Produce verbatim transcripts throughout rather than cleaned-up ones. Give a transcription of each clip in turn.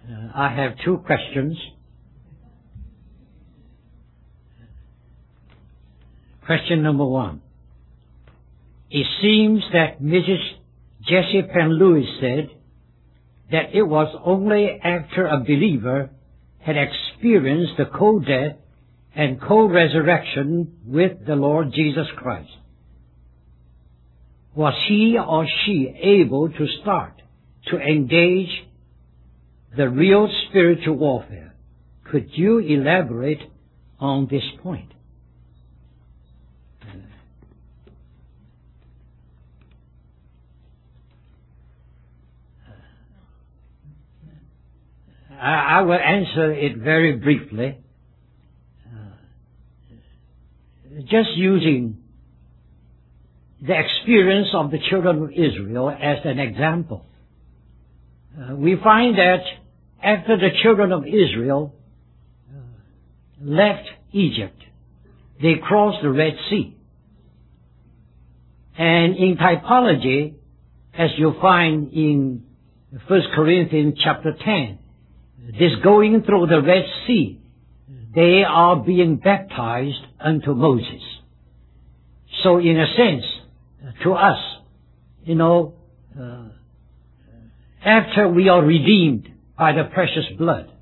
Uh, I have two questions. Question number one. It seems that Missus Jessie Penn Lewis said that it was only after a believer had experienced the co-death and co-resurrection with the Lord Jesus Christ was he or she able to start to engage the real spiritual warfare. Could you elaborate on this point? I, I will answer it very briefly, uh, just using the experience of the children of Israel as an example. Uh, we find that after the children of Israel uh, left Egypt, they crossed the Red Sea. And in typology, as you find in First Corinthians chapter ten, this going through the Red Sea, they are being baptized unto Moses. So in a sense, to us, you know, uh, after we are redeemed by the precious blood,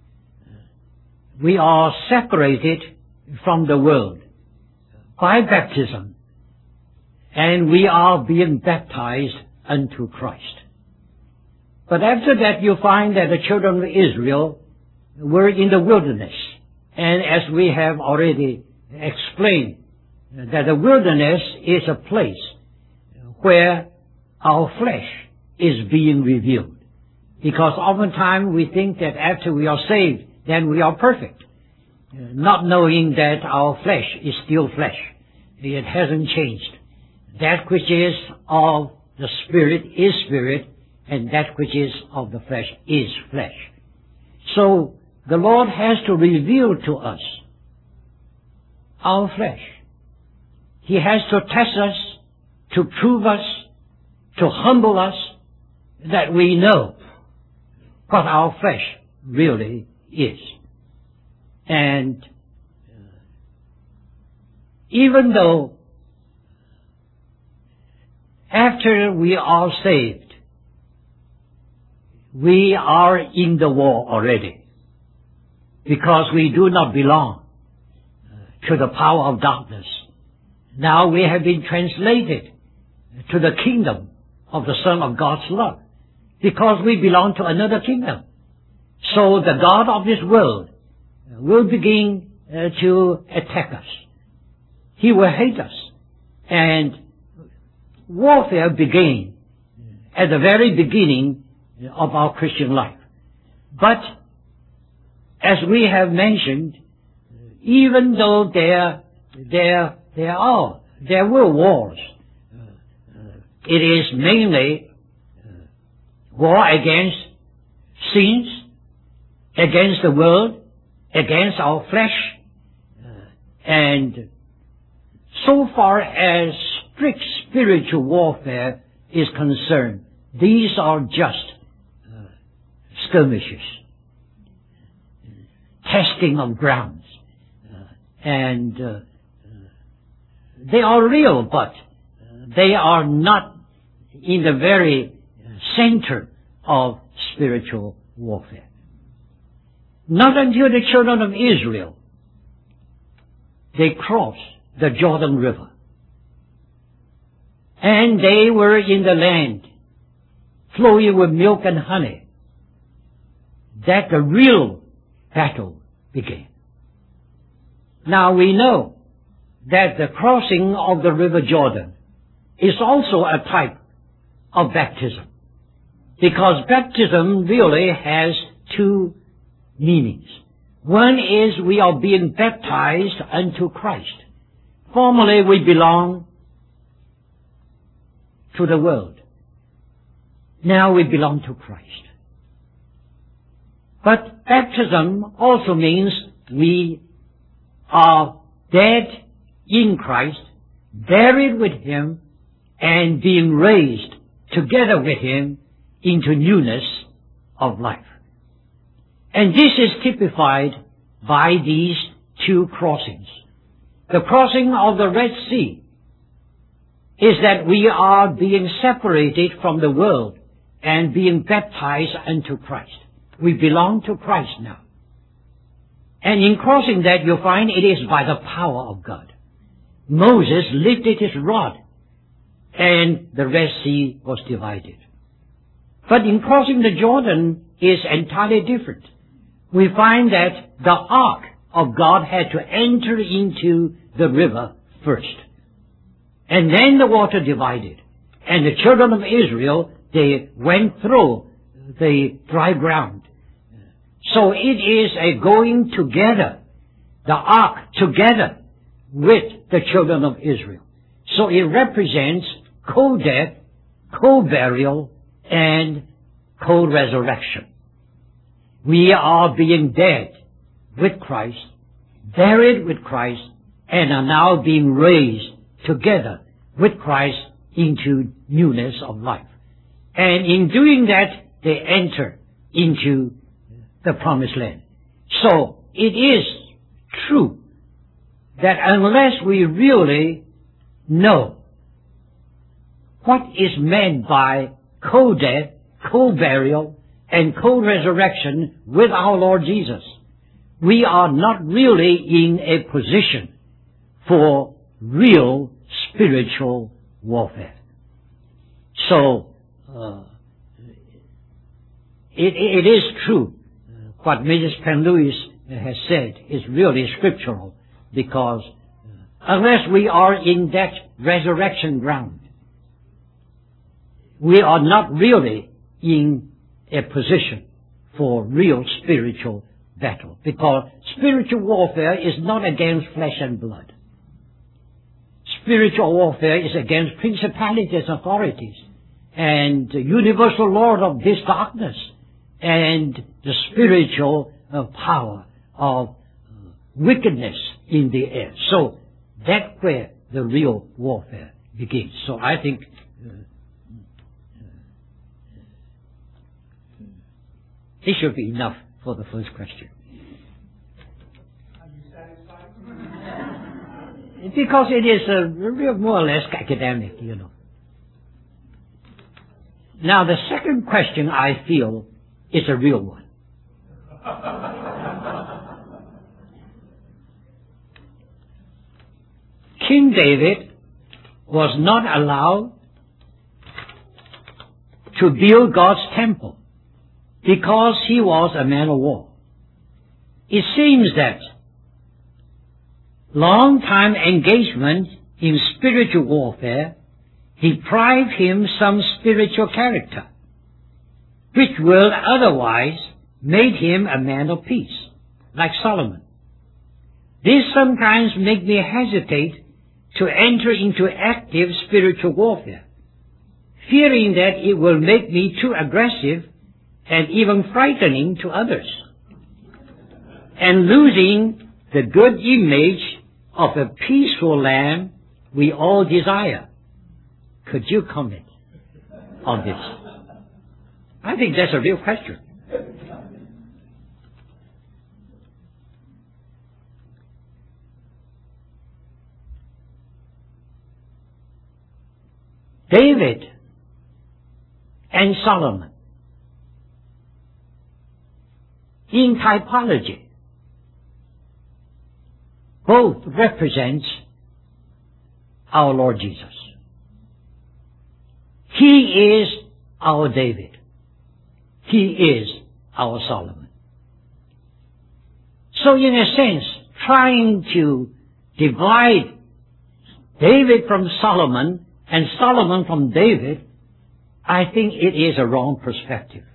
we are separated from the world by baptism, and we are being baptized unto Christ. But after that, you find that the children of Israel were in the wilderness. And as we have already explained, that the wilderness is a place where our flesh is being revealed. Because oftentimes we think that after we are saved, then we are perfect, not knowing that our flesh is still flesh. It hasn't changed. That which is of the Spirit is Spirit, and that which is of the flesh is flesh. So the Lord has to reveal to us our flesh. He has to test us, to prove us, to humble us, that we know what our flesh really is. And even though after we are saved, we are in the war already, because we do not belong to the power of darkness. Now we have been translated to the kingdom of the Son of God's love, because we belong to another kingdom. So the God of this world will begin uh, to attack us. He will hate us. And warfare began at the very beginning of our Christian life. But as we have mentioned, even though there, there, there are, there were wars, it is mainly war against sins, against the world, against our flesh, and so far as strict spiritual warfare is concerned, these are just uh, skirmishes, testing of grounds, uh, and uh, they are real, but they are not in the very center of spiritual warfare. Not until the children of Israel, they crossed the Jordan River, and they were in the land flowing with milk and honey, that the real battle began. Now we know that the crossing of the River Jordan is also a type of baptism, because baptism really has two meanings. One is we are being baptized unto Christ. Formerly we belong to the world. Now we belong to Christ. But baptism also means we are dead in Christ, buried with Him, and being raised together with Him into newness of life. And this is typified by these two crossings. The crossing of the Red Sea is that we are being separated from the world and being baptized unto Christ. We belong to Christ now. And in crossing that, you find it is by the power of God. Moses lifted his rod, and the Red Sea was divided. But in crossing the Jordan is entirely different. We find that the ark of God had to enter into the river first. And then the water divided. And the children of Israel, they went through the dry ground. So it is a going together, the ark together with the children of Israel. So it represents co-death, co-burial, and co-resurrection. We are being dead with Christ, buried with Christ, and are now being raised together with Christ into newness of life. And in doing that, they enter into the promised land. So it is true that unless we really know what is meant by co-death, co-burial, and co-resurrection with our Lord Jesus, we are not really in a position for real spiritual warfare. So, uh, it, it is true. What Missus Penn-Lewis has said is really scriptural, because unless we are in that resurrection ground, we are not really in a position for real spiritual battle, because spiritual warfare is not against flesh and blood. Spiritual warfare is against principalities, authorities, and the universal lord of this darkness, and the spiritual uh, power of uh, wickedness in the air. So that's where the real warfare begins. So I think uh, this should be enough for the first question. Are you satisfied? Because it is a real, more or less academic, you know. Now the second question, I feel, is a real one. King David was not allowed to build God's temple because he was a man of war. It seems that long-time engagement in spiritual warfare deprived him some spiritual character, which would otherwise made him a man of peace, like Solomon. This sometimes makes me hesitate to enter into active spiritual warfare, fearing that it will make me too aggressive and even frightening to others, and losing the good image of a peaceful lamb we all desire. Could you comment on this? I think that's a real question. David and Solomon, in typology, both represents our Lord Jesus. He is our David. He is our Solomon. So in a sense, trying to divide David from Solomon and Solomon from David, I think it is a wrong perspective.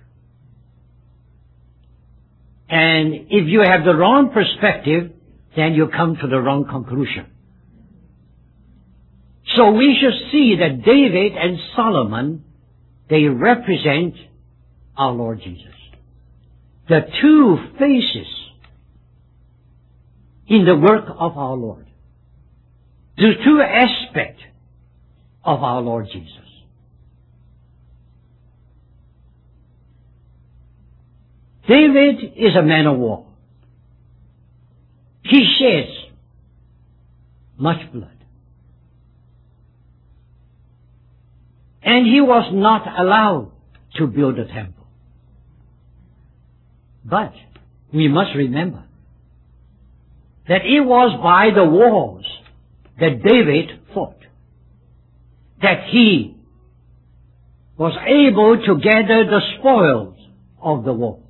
And if you have the wrong perspective, then you come to the wrong conclusion. So we should see that David and Solomon, they represent our Lord Jesus. The two faces in the work of our Lord. The two aspects of our Lord Jesus. David is a man of war. He sheds much blood. And he was not allowed to build a temple. But we must remember that it was by the wars that David fought that he was able to gather the spoils of the war.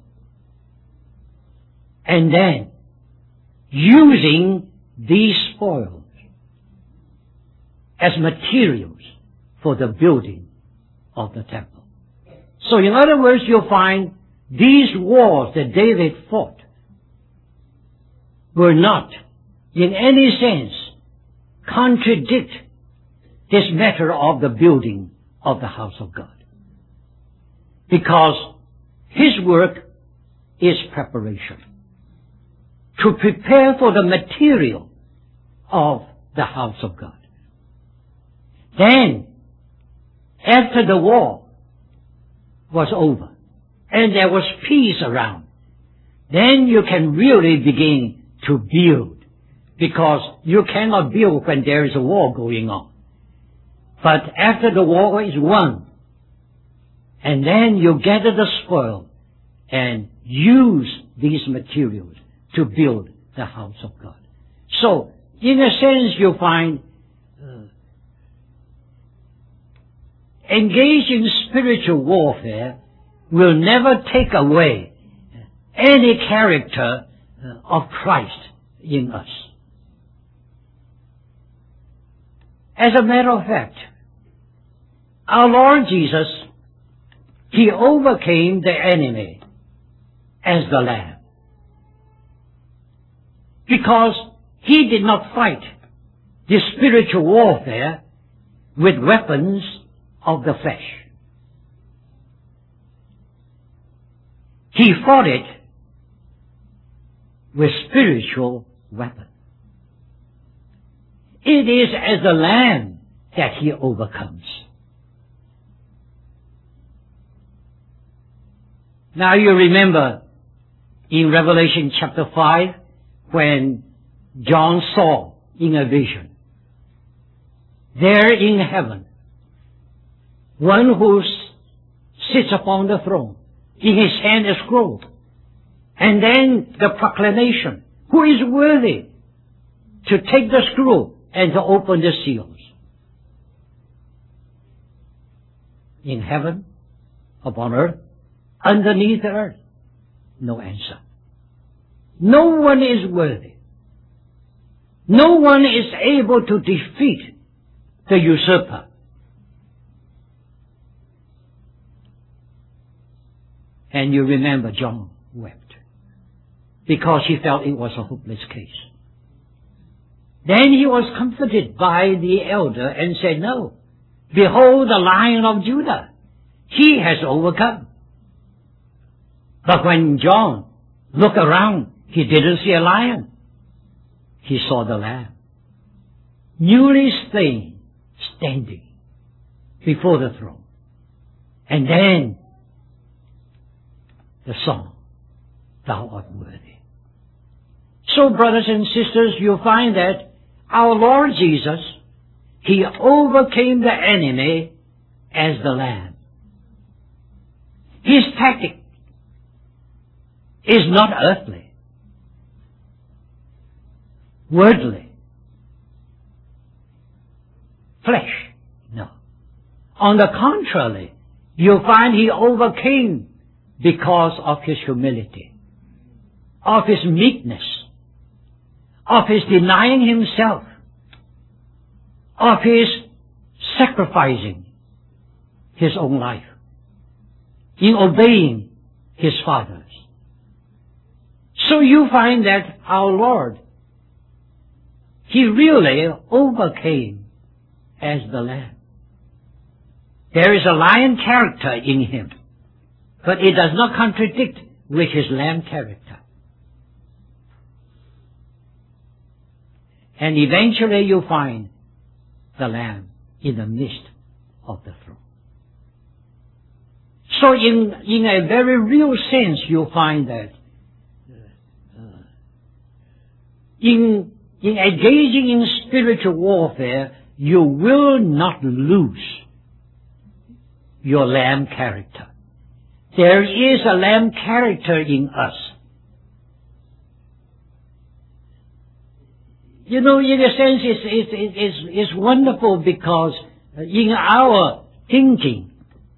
And then, using these spoils as materials for the building of the temple. So in other words, you'll find these wars that David fought were not in any sense contradict this matter of the building of the house of God. Because his work is preparation, to prepare for the material of the house of God. Then, after the war was over, and there was peace around, then you can really begin to build, because you cannot build when there is a war going on. But after the war is won, and then you gather the spoil and use these materials to build the house of God. So, in a sense, you find uh, engage in spiritual warfare will never take away any character uh, of Christ in us. As a matter of fact, our Lord Jesus, He overcame the enemy as the Lamb. Because He did not fight this spiritual warfare with weapons of the flesh. He fought it with spiritual weapons. It is as the Lamb that He overcomes. Now you remember in Revelation chapter five when John saw in a vision, there in heaven, one who sits upon the throne, in his hand a scroll, and then the proclamation, who is worthy to take the scroll and to open the seals? In heaven, upon earth, underneath the earth, no answer. No one is worthy. No one is able to defeat the usurper. And you remember John wept because he felt it was a hopeless case. Then he was comforted by the elder and said, no, behold the Lion of Judah. He has overcome. But when John looked around, he didn't see a lion. He saw the Lamb, newly slain, standing before the throne. And then the song, Thou art worthy. So, brothers and sisters, you'll find that our Lord Jesus, He overcame the enemy as the Lamb. His tactic is not earthly, worldly, flesh. No. On the contrary, you'll find He overcame because of His humility, of His meekness, of His denying Himself, of His sacrificing His own life, in obeying His Father's. So you find that our Lord, He really overcame as the Lamb. There is a lion character in Him, but it does not contradict with His Lamb character. And eventually you find the Lamb in the midst of the throne. So in, in a very real sense, you'll find that uh, in, in engaging in spiritual warfare, you will not lose your lamb character. There is a lamb character in us. You know, in a sense, it's, it's, it's, it's wonderful because in our thinking,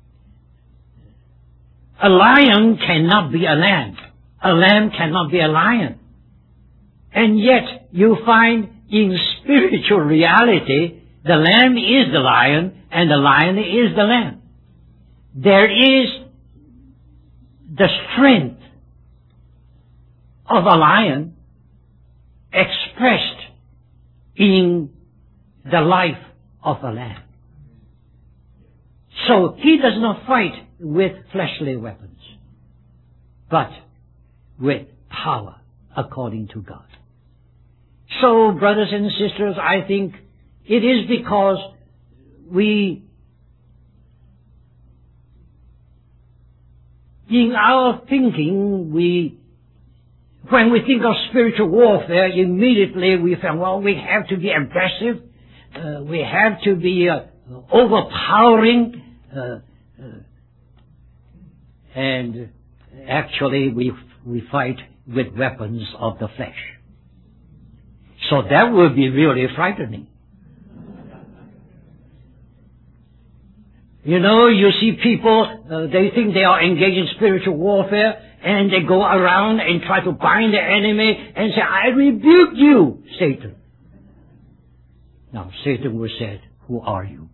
a lion cannot be a lamb. A lamb cannot be a lion. And yet, you find in spiritual reality, the lamb is the lion and the lion is the lamb. There is the strength of a lion expressed in the life of a lamb. So he does not fight with fleshly weapons, but with power according to God. So, brothers and sisters, I think it is because we, in our thinking, we, when we think of spiritual warfare, immediately we think, well, we have to be aggressive, uh, we have to be uh, overpowering, uh, uh, and actually we we fight with weapons of the flesh. So that would be really frightening. You know, you see people, uh, they think they are engaged in spiritual warfare, and they go around and try to bind the enemy and say, I rebuke you, Satan. Now, Satan will say, who are you?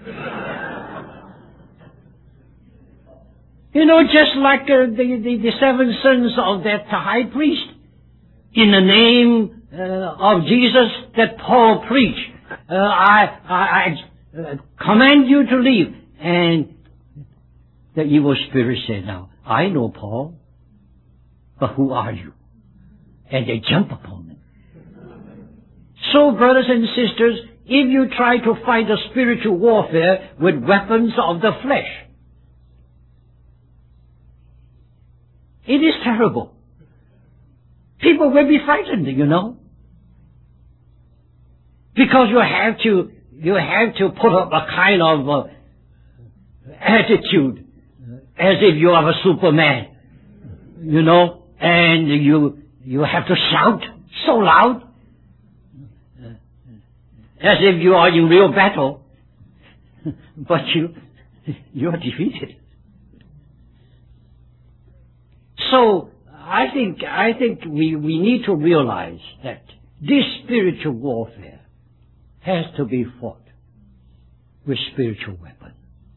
You know, just like uh, the, the, the seven sons of that high priest, in the name uh, of Jesus that Paul preached, uh, I, I, I uh, command you to leave. And the evil spirit said, now, I know Paul, but who are you? And they jump upon him. So, brothers and sisters, if you try to fight a spiritual warfare with weapons of the flesh, it is terrible. People will be frightened, you know. Because you have to, you have to put up a kind of uh, attitude as if you are a Superman, you know, and you, you have to shout so loud as if you are in real battle, but you, you are defeated. So, I think, I think we, we need to realize that this spiritual warfare has to be fought with spiritual weapons.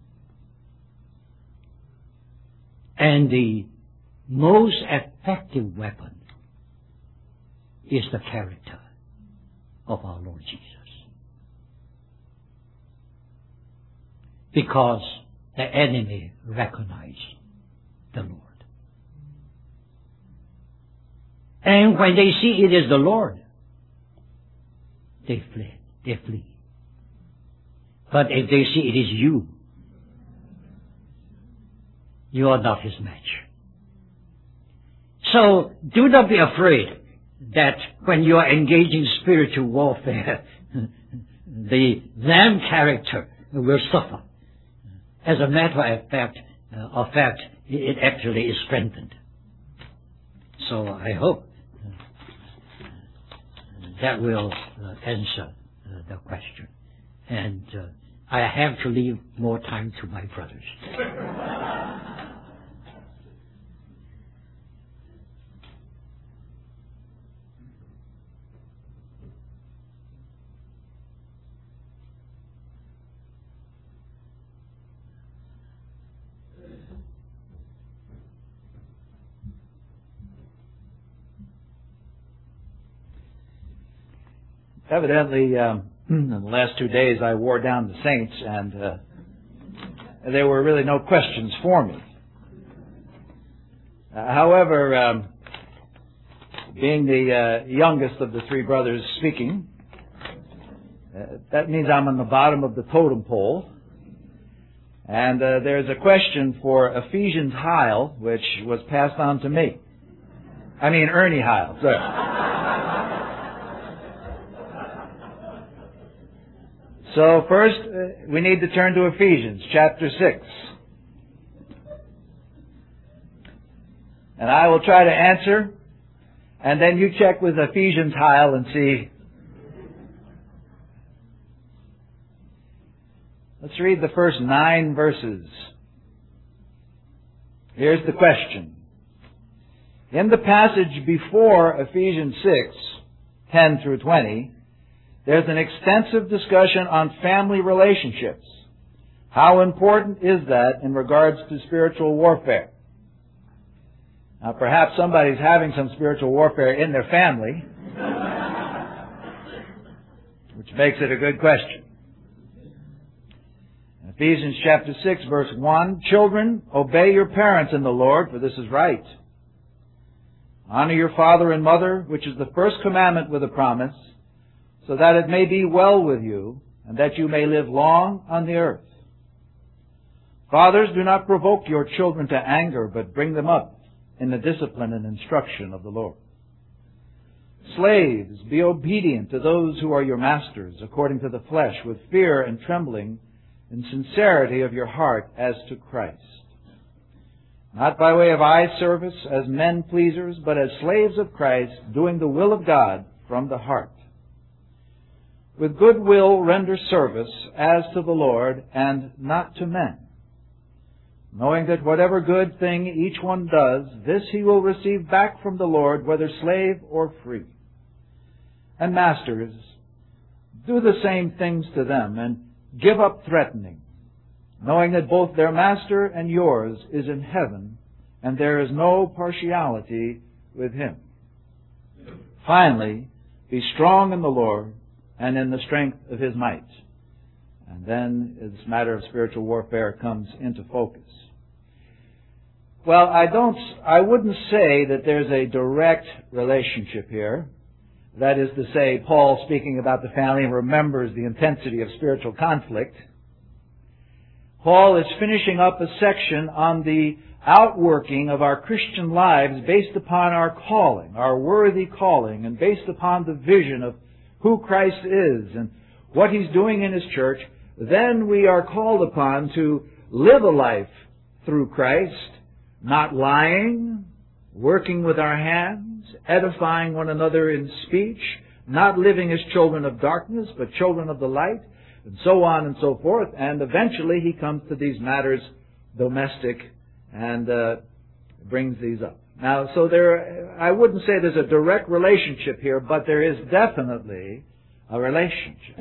And the most effective weapon is the character of our Lord Jesus. Because the enemy recognized the Lord. And when they see it is the Lord, they flee. They flee. But if they see it is you, you are not his match. So, do not be afraid that when you are engaging spiritual warfare, the lamb character will suffer. As a matter of fact, uh, of fact, it actually is strengthened. So I hope that will uh, answer uh, the question. And uh, I have to leave more time to my brothers. Evidently, um, in the last two days, I wore down the saints, and uh, there were really no questions for me. Uh, however, um, being the uh, youngest of the three brothers speaking, uh, that means I'm on the bottom of the totem pole, And uh, there's a question for Ephesians Heil, which was passed on to me. I mean Ernie Heil, sorry. So first, uh, we need to turn to Ephesians chapter six. And I will try to answer, and then you check with Ephesians Heil and see. Let's read the first nine verses. Here's the question. In the passage before Ephesians six, ten through twenty, there's an extensive discussion on family relationships. How important is that in regards to spiritual warfare? Now, perhaps somebody's having some spiritual warfare in their family, which makes it a good question. Ephesians chapter six, verse one, Children, obey your parents in the Lord, for this is right. Honor your father and mother, which is the first commandment with a promise, so that it may be well with you, and that you may live long on the earth. Fathers, do not provoke your children to anger, but bring them up in the discipline and instruction of the Lord. Slaves, be obedient to those who are your masters, according to the flesh, with fear and trembling, in sincerity of your heart as to Christ. Not by way of eye service as men pleasers, but as slaves of Christ, doing the will of God from the heart. With good will render service as to the Lord and not to men, knowing that whatever good thing each one does, this he will receive back from the Lord, whether slave or free. And masters, do the same things to them, and give up threatening, knowing that both their master and yours is in heaven, and there is no partiality with him. Finally, be strong in the Lord and in the strength of his might. And then this matter of spiritual warfare comes into focus. Well, I don't, I wouldn't say that there's a direct relationship here. That is to say, Paul, speaking about the family, remembers the intensity of spiritual conflict. Paul is finishing up a section on the outworking of our Christian lives based upon our calling, our worthy calling, and based upon the vision of who Christ is and what He's doing in His church. Then we are called upon to live a life through Christ, not lying, working with our hands, edifying one another in speech, not living as children of darkness, but children of the light, and so on and so forth. And eventually he comes to these matters domestic and uh, brings these up. Now, so there, I wouldn't say there's a direct relationship here, but there is definitely a relationship.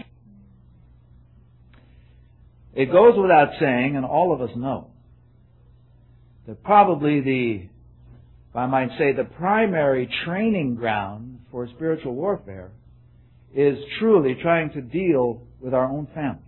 It goes without saying, and all of us know, that probably the, if I might say, the primary training ground for spiritual warfare is truly trying to deal with our own families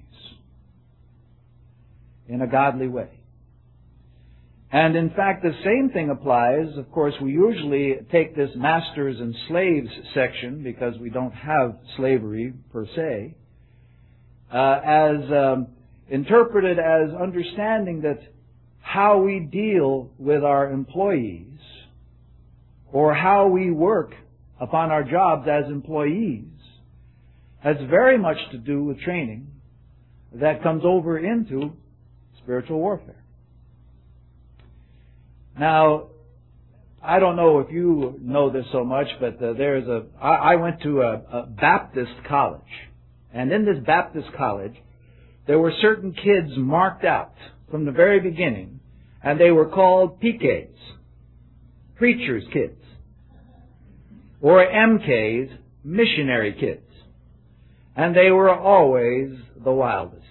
in a godly way. And in fact, the same thing applies. Of course, we usually take this masters and slaves section, because we don't have slavery per se, uh, as um, interpreted as understanding that how we deal with our employees or how we work upon our jobs as employees has very much to do with training that comes over into spiritual warfare. Now, I don't know if you know this so much, but uh, there's a, I, I went to a, a Baptist college, and in this Baptist college, there were certain kids marked out from the very beginning, and they were called P Ks, preacher's kids, or M Ks, missionary kids. And they were always the wildest.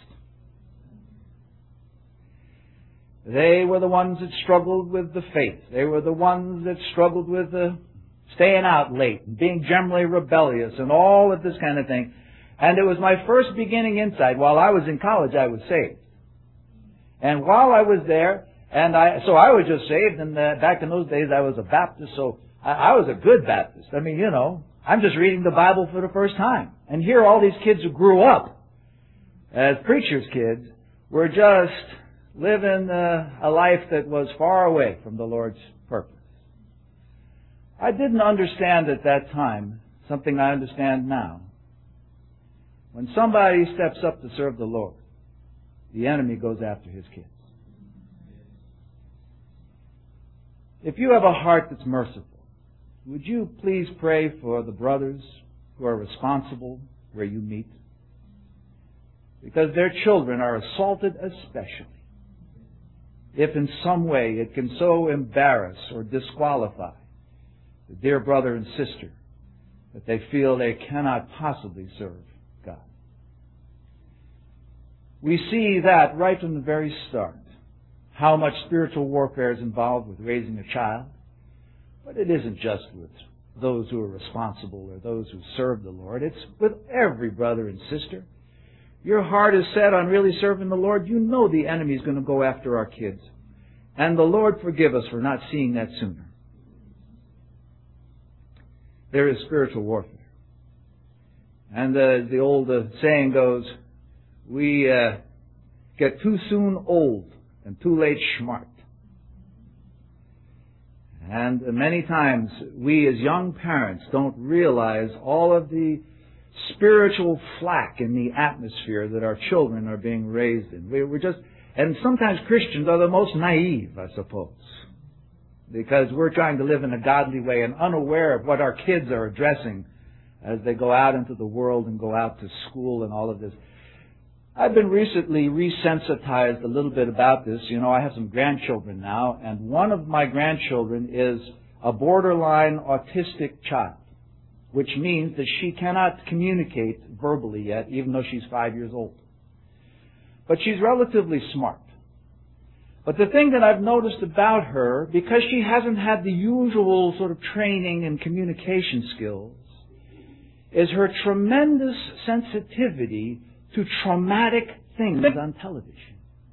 They were the ones that struggled with the faith. They were the ones that struggled with the staying out late and being generally rebellious and all of this kind of thing. And it was my first beginning insight. While I was in college, I was saved. And while I was there, and I, so I was just saved, and uh, back in those days I was a Baptist, so I, I was a good Baptist. I mean, you know, I'm just reading the Bible for the first time. And here all these kids who grew up as preacher's kids were just living uh, a life that was far away from the Lord's purpose. I didn't understand at that time something I understand now. When somebody steps up to serve the Lord, the enemy goes after his kids. If you have a heart that's merciful, would you please pray for the brothers who are responsible where you meet? Because their children are assaulted especially if in some way it can so embarrass or disqualify the dear brother and sister that they feel they cannot possibly serve God. We see that right from the very start, how much spiritual warfare is involved with raising a child. But it isn't just with those who are responsible or those who serve the Lord. It's with every brother and sister. Your heart is set on really serving the Lord, you know the enemy is going to go after our kids. And the Lord forgive us for not seeing that sooner. There is spiritual warfare. And uh, the old uh, saying goes, we uh, get too soon old and too late smart. And many times we as young parents don't realize all of the spiritual flack in the atmosphere that our children are being raised in. We're just, and sometimes Christians are the most naive, I suppose, because we're trying to live in a godly way and unaware of what our kids are addressing as they go out into the world and go out to school and all of this. I've been recently resensitized a little bit about this. You know, I have some grandchildren now, and one of my grandchildren is a borderline autistic child, which means that she cannot communicate verbally yet, even though she's five years old. But she's relatively smart. But the thing that I've noticed about her, because she hasn't had the usual sort of training in communication skills, is her tremendous sensitivity to traumatic things on television.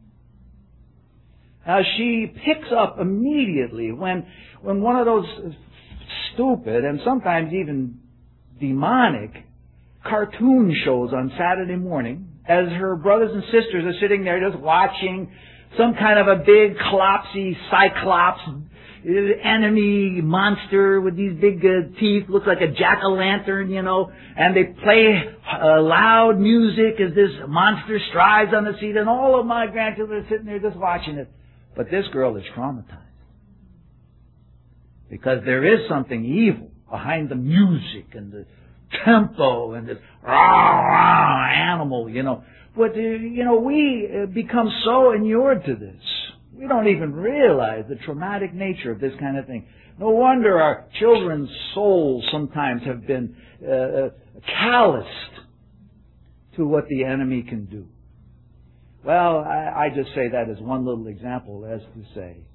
Now, she picks up immediately when, when one of those stupid and sometimes even demonic cartoon shows on Saturday morning, as her brothers and sisters are sitting there just watching some kind of a big clopsy cyclops enemy monster with these big uh, teeth, looks like a jack-o'-lantern, you know, and they play uh, loud music as this monster strides on the seat, and all of my grandchildren are sitting there just watching it. But this girl is traumatized. Because there is something evil behind the music and the tempo and this rah, rah, animal, you know. But, uh, you know, we uh, become so inured to this. We don't even realize the traumatic nature of this kind of thing. No wonder our children's souls sometimes have been uh, calloused to what the enemy can do. Well, I, I just say that as one little example, as to say,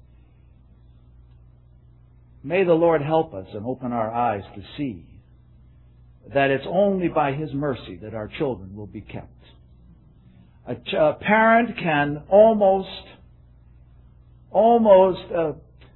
may the Lord help us and open our eyes to see that it's only by His mercy that our children will be kept. A, ch- a parent can almost Almost, uh,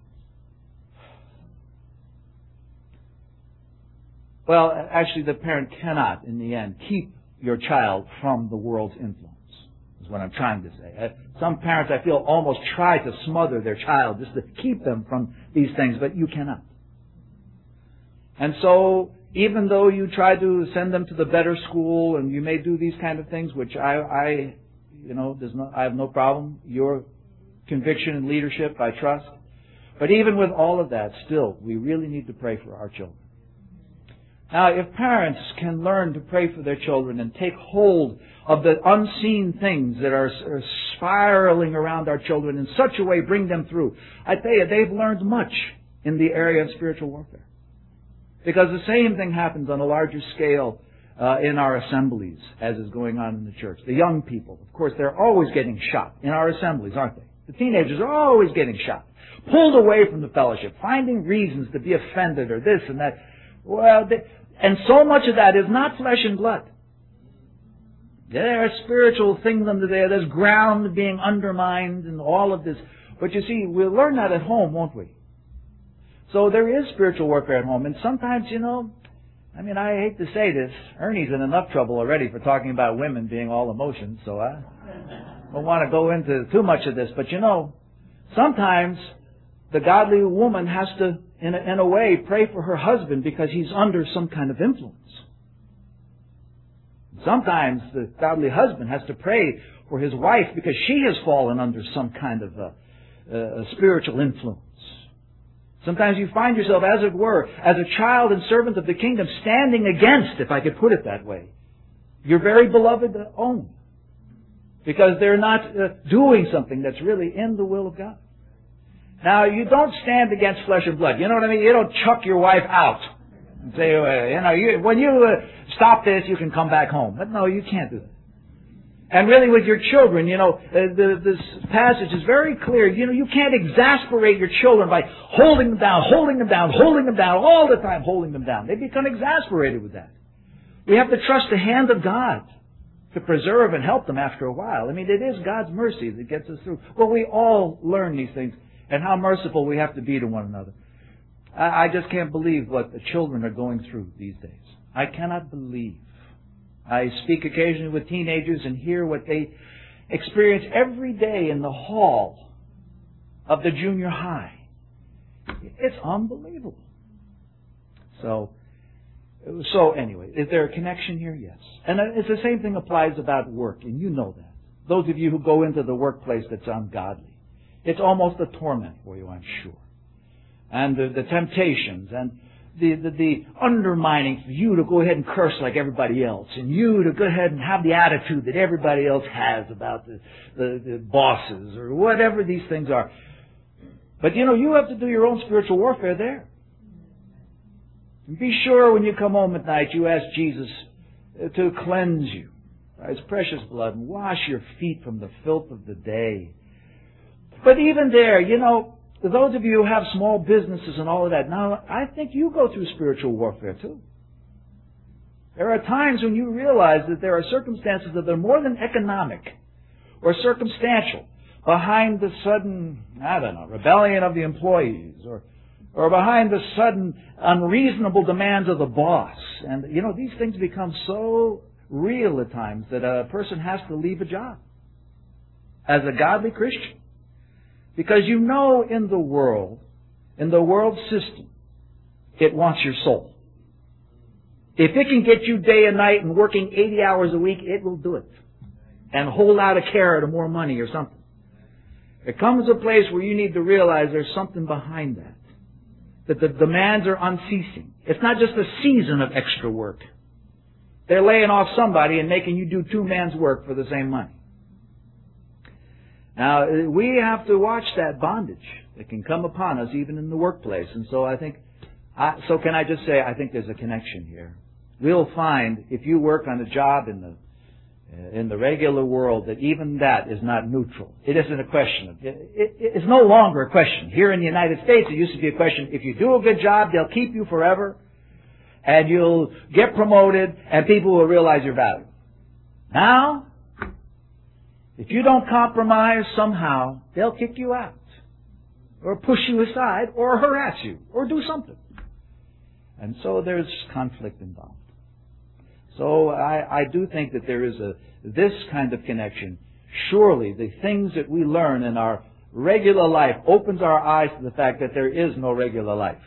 well, actually the parent cannot, in the end, keep your child from the world's influence, is what I'm trying to say. Uh, some parents, I feel, almost try to smother their child just to keep them from these things, but you cannot. And so, even though you try to send them to the better school, and you may do these kind of things, which I, I you know, there's no, I have no problem. Your conviction and leadership, I trust. But even with all of that, still, we really need to pray for our children. Now, if parents can learn to pray for their children and take hold of the unseen things that are spiraling around our children in such a way, bring them through, I tell you, they've learned much in the area of spiritual warfare. Because the same thing happens on a larger scale uh, in our assemblies, as is going on in the church. The young people, of course, they're always getting shot in our assemblies, aren't they? The teenagers are always getting shot, pulled away from the fellowship, finding reasons to be offended or this and that. Well, they, and so much of that is not flesh and blood. There are spiritual things under there. There's ground being undermined and all of this. But you see, we'll learn that at home, won't we? So there is spiritual warfare at home. And sometimes, you know, I mean, I hate to say this, Ernie's in enough trouble already for talking about women being all emotions, so I don't want to go into too much of this, but you know, sometimes the godly woman has to, in a, in a way, pray for her husband because he's under some kind of influence. Sometimes the godly husband has to pray for his wife because she has fallen under some kind of a, a spiritual influence. Sometimes you find yourself, as it were, as a child and servant of the kingdom, standing against, if I could put it that way, your very beloved own. Because they're not uh, doing something that's really in the will of God. Now, you don't stand against flesh and blood. You know what I mean? You don't chuck your wife out and say, uh, you know, you, when you uh, stop this, you can come back home. But no, you can't do that. And really with your children, you know, uh, the, this passage is very clear. You know, you can't exasperate your children by holding them down, holding them down, holding them down, all the time holding them down. They become exasperated with that. We have to trust the hand of God to preserve and help them after a while. I mean, it is God's mercy that gets us through. Well, we all learn these things, and how merciful we have to be to one another. I, I just can't believe what the children are going through these days. I cannot believe. I speak occasionally with teenagers and hear what they experience every day in the hall of the junior high. It's unbelievable. So, so anyway, is there a connection here? Yes. And it's the same thing applies about work, and you know that. Those of you who go into the workplace that's ungodly, it's almost a torment for you, I'm sure. And the, the temptations and the, the, the undermining for you to go ahead and curse like everybody else, and you to go ahead and have the attitude that everybody else has about the, the, the bosses or whatever these things are. But you know, you have to do your own spiritual warfare there. And be sure when you come home at night, you ask Jesus to cleanse you by His precious blood and wash your feet from the filth of the day. But even there, you know, those of you who have small businesses and all of that, now, I think you go through spiritual warfare too. There are times when you realize that there are circumstances that are more than economic or circumstantial behind the sudden, I don't know, rebellion of the employees or or behind the sudden unreasonable demands of the boss. And, you know, these things become so real at times that a person has to leave a job as a godly Christian. Because you know in the world, in the world system, it wants your soul. If it can get you day and night and working eighty hours a week, it will do it. And hold out a carrot or more money or something. There comes a place where you need to realize there's something behind that. That the demands are unceasing. It's not just a season of extra work. They're laying off somebody and making you do two man's work for the same money. Now, we have to watch that bondage that can come upon us even in the workplace. And so I think, I, so can I just say, I think there's a connection here. We'll find, if you work on a job in the in the regular world, that even that is not neutral. It isn't a question. Of, it, it, it's no longer a question. Here in the United States, it used to be a question, if you do a good job, they'll keep you forever, and you'll get promoted, and people will realize your value. Now, if you don't compromise somehow, they'll kick you out, or push you aside, or harass you, or do something. And so there's conflict involved. So I, I do think that there is a this kind of connection. Surely the things that we learn in our regular life opens our eyes to the fact that there is no regular life.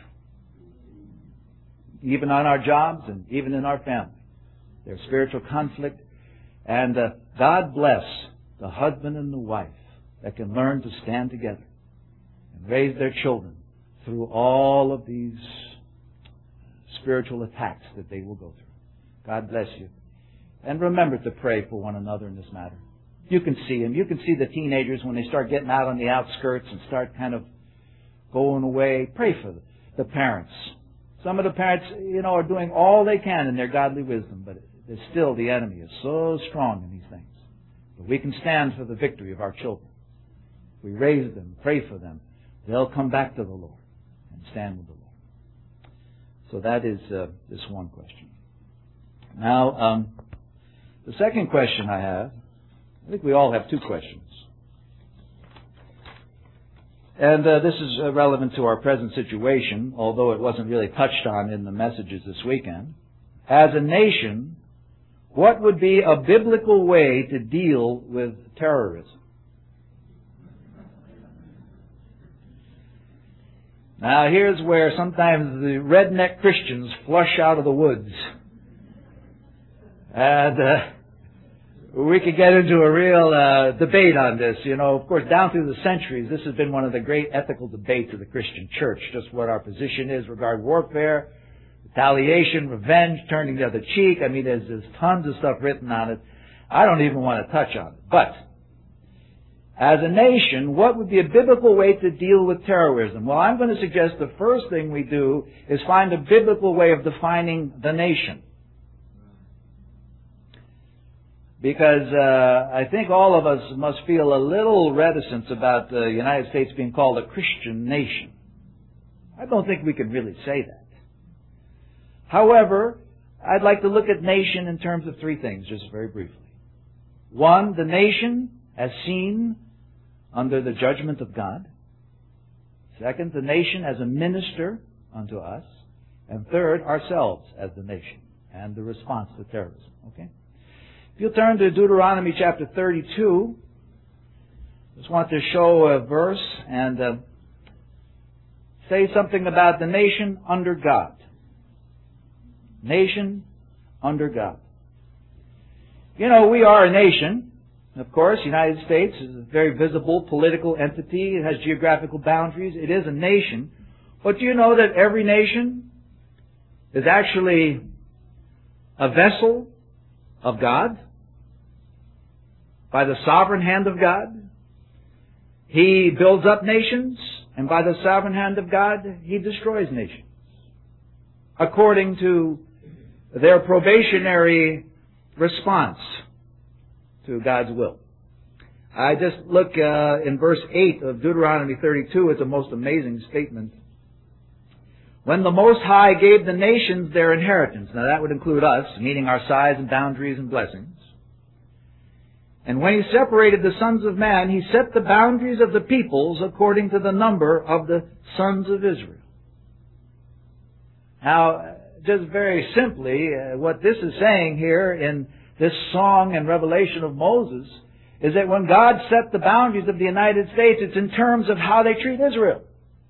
Even on our jobs and even in our family. There's spiritual conflict. And uh, God bless the husband and the wife that can learn to stand together and raise their children through all of these spiritual attacks that they will go through. God bless you. And remember to pray for one another in this matter. You can see them. You can see the teenagers when they start getting out on the outskirts and start kind of going away. Pray for the, the parents. Some of the parents, you know, are doing all they can in their godly wisdom, but there's still the enemy is so strong in these things. But we can stand for the victory of our children. If we raise them, pray for them, they'll come back to the Lord and stand with the Lord. So that is uh, this one question. Now, um, the second question I have, I think we all have two questions. And uh, this is uh, relevant to our present situation, although it wasn't really touched on in the messages this weekend. As a nation, what would be a biblical way to deal with terrorism? Now here's where sometimes the redneck Christians flush out of the woods. And uh, we could get into a real uh, debate on this. You know, of course, down through the centuries, this has been one of the great ethical debates of the Christian church, just what our position is regarding warfare, retaliation, revenge, turning the other cheek. I mean, there's, there's tons of stuff written on it. I don't even want to touch on it. But as a nation, what would be a biblical way to deal with terrorism? Well, I'm going to suggest the first thing we do is find a biblical way of defining the nation. Because uh, I think all of us must feel a little reticence about the United States being called a Christian nation. I don't think we can really say that. However, I'd like to look at nation in terms of three things, just very briefly. One, the nation as seen under the judgment of God. Second, the nation as a minister unto us. And third, ourselves as the nation and the response to terrorism. Okay? If you'll turn to Deuteronomy chapter thirty-two, just want to show a verse and uh, say something about the nation under God. Nation under God. You know, we are a nation. Of course, the United States is a very visible political entity. It has geographical boundaries. It is a nation. But do you know that every nation is actually a vessel of God? By the sovereign hand of God. He builds up nations, and by the sovereign hand of God, He destroys nations. According to their probationary response to God's will. I just look uh, in verse eight of Deuteronomy thirty-two. It's a most amazing statement. When the Most High gave the nations their inheritance, now that would include us, meaning our size and boundaries and blessings. And when He separated the sons of man, He set the boundaries of the peoples according to the number of the sons of Israel. Now, just very simply, uh, what this is saying here in this song and revelation of Moses is that when God set the boundaries of the United States, it's in terms of how they treat Israel.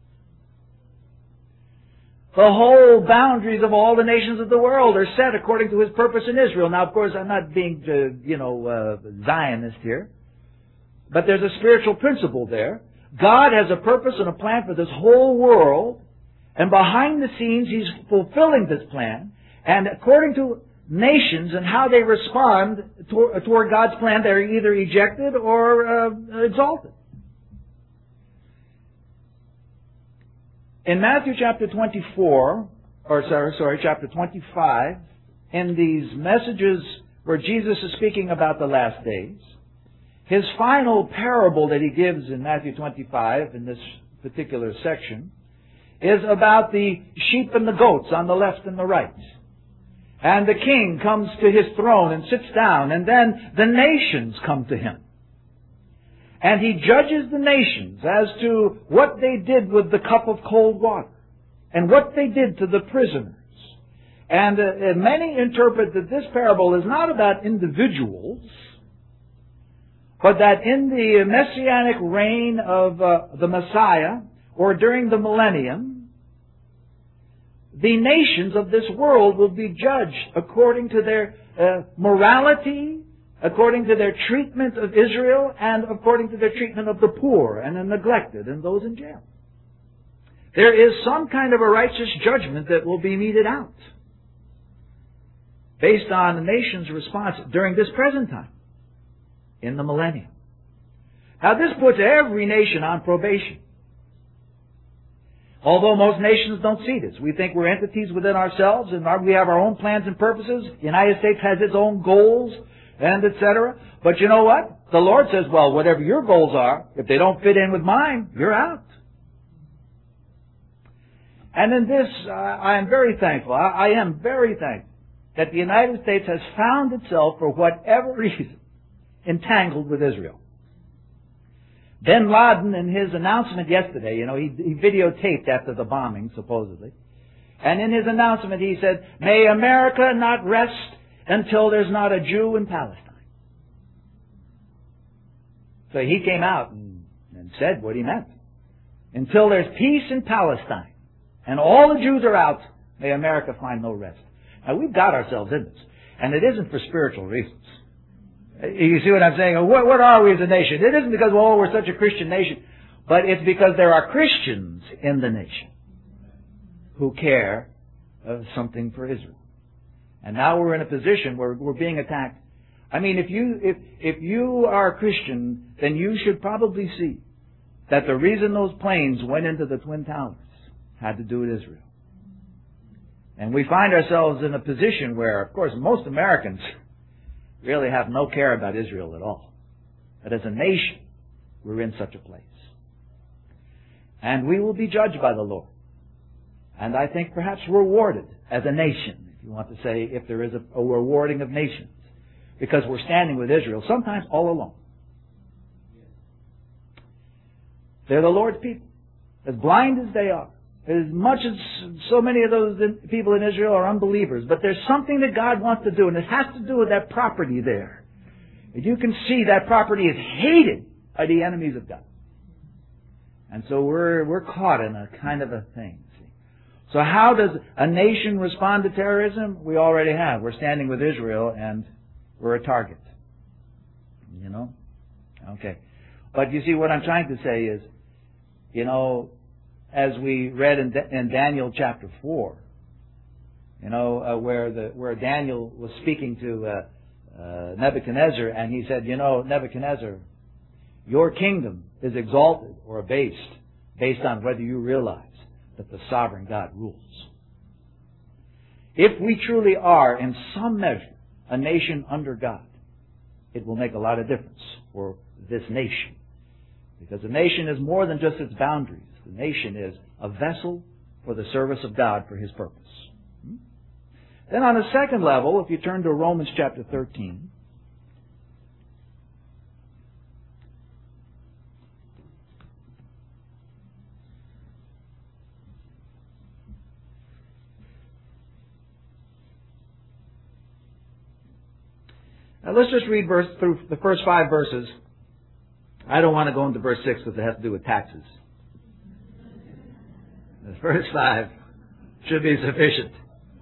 The whole boundaries of all the nations of the world are set according to His purpose in Israel. Now, of course, I'm not being, uh, you know, uh, Zionist here, but there's a spiritual principle there. God has a purpose and a plan for this whole world, and behind the scenes, He's fulfilling this plan. And according to nations and how they respond toward, toward God's plan, they're either ejected or uh, exalted. In Matthew chapter twenty-four, or sorry, sorry, chapter twenty-five, in these messages where Jesus is speaking about the last days, His final parable that He gives in Matthew twenty-five, in this particular section, is about the sheep and the goats on the left and the right. And the king comes to his throne and sits down, and then the nations come to him. And he judges the nations as to what they did with the cup of cold water, and what they did to the prisoners. And uh, many interpret that this parable is not about individuals, but that in the messianic reign of uh, the Messiah, or during the millennium, the nations of this world will be judged according to their uh, morality, according to their treatment of Israel, and according to their treatment of the poor and the neglected and those in jail. There is some kind of a righteous judgment that will be meted out based on the nation's response during this present time, in the millennium. Now this puts every nation on probation. Although most nations don't see this. We think we're entities within ourselves, and we have our own plans and purposes. The United States has its own goals, and et cetera. But you know what? The Lord says, well, whatever your goals are, if they don't fit in with mine, you're out. And in this, uh, I am very thankful. I, I am very thankful that the United States has found itself, for whatever reason, entangled with Israel. Bin Laden, in his announcement yesterday, you know, he, he videotaped after the bombing, supposedly. And in his announcement he said, may America not rest until there's not a Jew in Palestine. So he came out and, and said what he meant. until there's peace in Palestine and all the Jews are out, may America find no rest. Now, we've got ourselves in this, and it isn't for spiritual reasons. You see what I'm saying? What, what are we as a nation? It isn't because, oh, we're such a Christian nation, but it's because there are Christians in the nation who care of something for Israel. And now we're in a position where we're being attacked. I mean, if you, if, if you are a Christian, then you should probably see that the reason those planes went into the Twin Towers had to do with Israel. And we find ourselves in a position where, of course, most Americans really have no care about Israel at all. But as a nation, we're in such a place. And we will be judged by the Lord. And I think perhaps rewarded as a nation, if you want to say, if there is a, a rewarding of nations. Because we're standing with Israel, sometimes all alone. They're the Lord's people. As blind as they are. As much as so many of those people in Israel are unbelievers. But there's something that God wants to do, and it has to do with that property there. And you can see that property is hated by the enemies of God. And so we're, we're caught in a kind of a thing. See? So how does a nation respond to terrorism? We already have. We're standing with Israel, and we're a target. You know? Okay. But you see, what I'm trying to say is, you know, as we read in, in Daniel chapter four, you know, uh, where the where Daniel was speaking to uh, uh, Nebuchadnezzar, and he said, you know, Nebuchadnezzar, your kingdom is exalted or abased based on whether you realize that the sovereign God rules. If we truly are, in some measure, a nation under God, it will make a lot of difference for this nation. Because a nation is more than just its boundaries. The nation is a vessel for the service of God for His purpose. Then on a second level, if you turn to Romans chapter thirteen, now let's just read verse through the first five verses. I don't want to go into verse six because it has to do with taxes. The first five should be sufficient.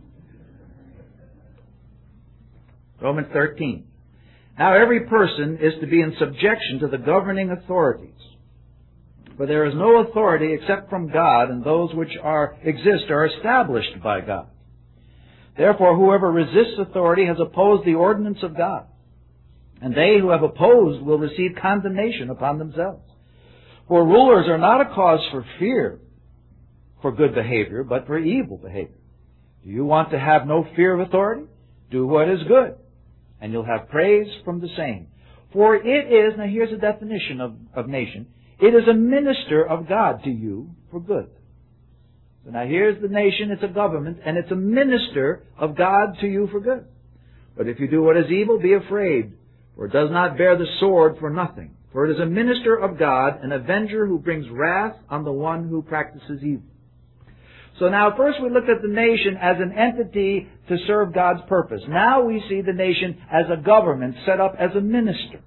Romans thirteen. Now every person is to be in subjection to the governing authorities. For there is no authority except from God, and those which are exist are established by God. Therefore, whoever resists authority has opposed the ordinance of God. And they who have opposed will receive condemnation upon themselves. For rulers are not a cause for fear for good behavior, but for evil behavior. Do you want to have no fear of authority? Do what is good, and you'll have praise from the same. For it is, now here's a definition of, of nation, it is a minister of God to you for good. So now here's the nation, it's a government, and it's a minister of God to you for good. But if you do what is evil, be afraid, for it does not bear the sword for nothing. For it is a minister of God, an avenger who brings wrath on the one who practices evil. So now first we looked at the nation as an entity to serve God's purpose. Now we see the nation as a government set up as a minister.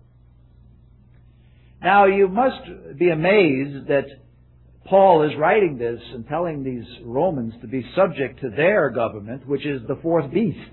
Now you must be amazed that Paul is writing this and telling these Romans to be subject to their government, which is the fourth beast.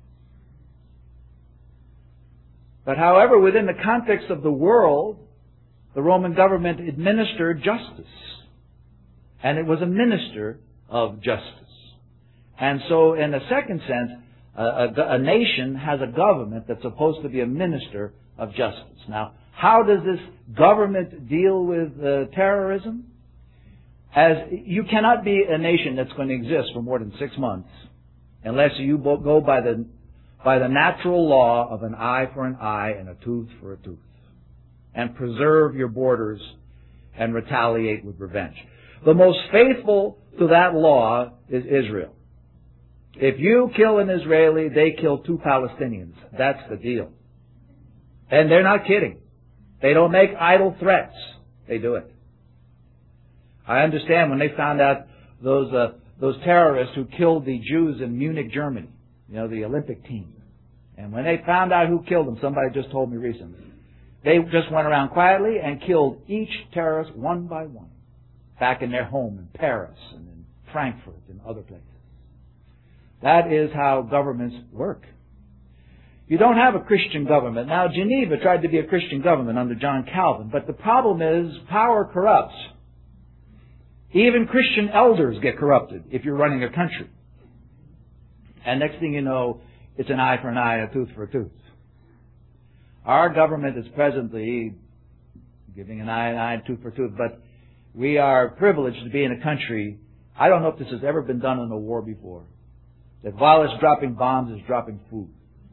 But however, within the context of the world, the Roman government administered justice. And it was a minister of justice. And so, in a second sense, a, a, a nation has a government that's supposed to be a minister of justice. Now, how does this government deal with uh, terrorism? As you cannot be a nation that's going to exist for more than six months unless you go by the by the natural law of an eye for an eye and a tooth for a tooth, and preserve your borders and retaliate with revenge. The most faithful to that law is Israel. If you kill an Israeli, they kill two Palestinians. That's the deal. And they're not kidding. They don't make idle threats. They do it. I understand when they found out those uh, those terrorists who killed the Jews in Munich, Germany, you know, the Olympic team. And when they found out who killed them, somebody just told me recently, they just went around quietly and killed each terrorist one by one. back in their home in Paris and in Frankfurt and other places. That is how governments work. You don't have a Christian government. Now, Geneva tried to be a Christian government under John Calvin, but the problem is power corrupts. Even Christian elders get corrupted if you're running a country. And next thing you know, it's an eye for an eye, a tooth for a tooth. Our government is presently giving an eye an eye, a tooth for tooth, but we are privileged to be in a country, I don't know if this has ever been done in a war before, that while it's dropping bombs, it's dropping food.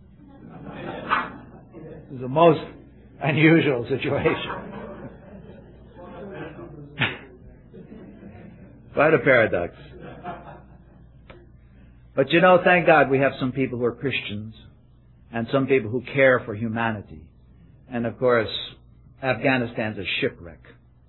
This is the most unusual situation. Quite a paradox. But you know, thank God we have some people who are Christians and some people who care for humanity. And of course, Afghanistan's a shipwreck.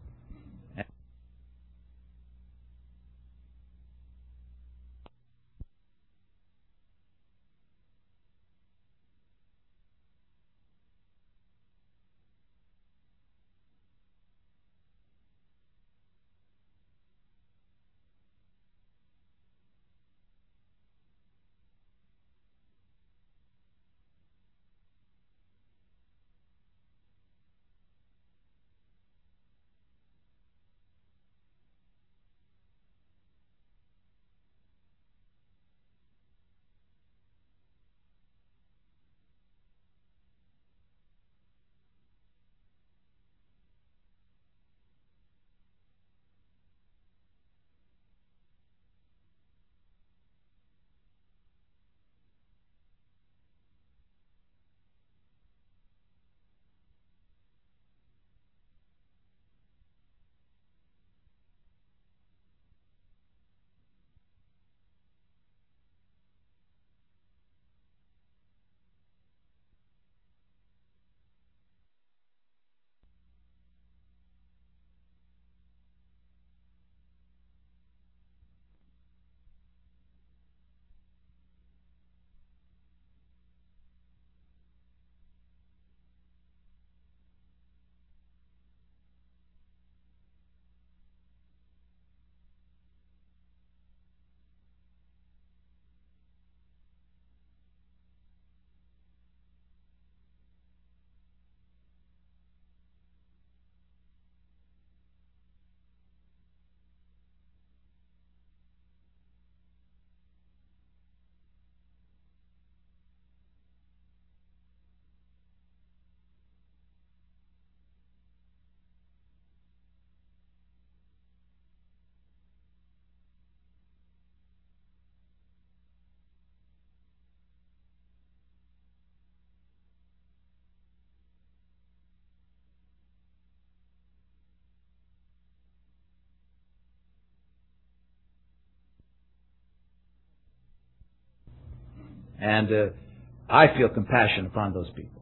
And uh, I feel compassion upon those people.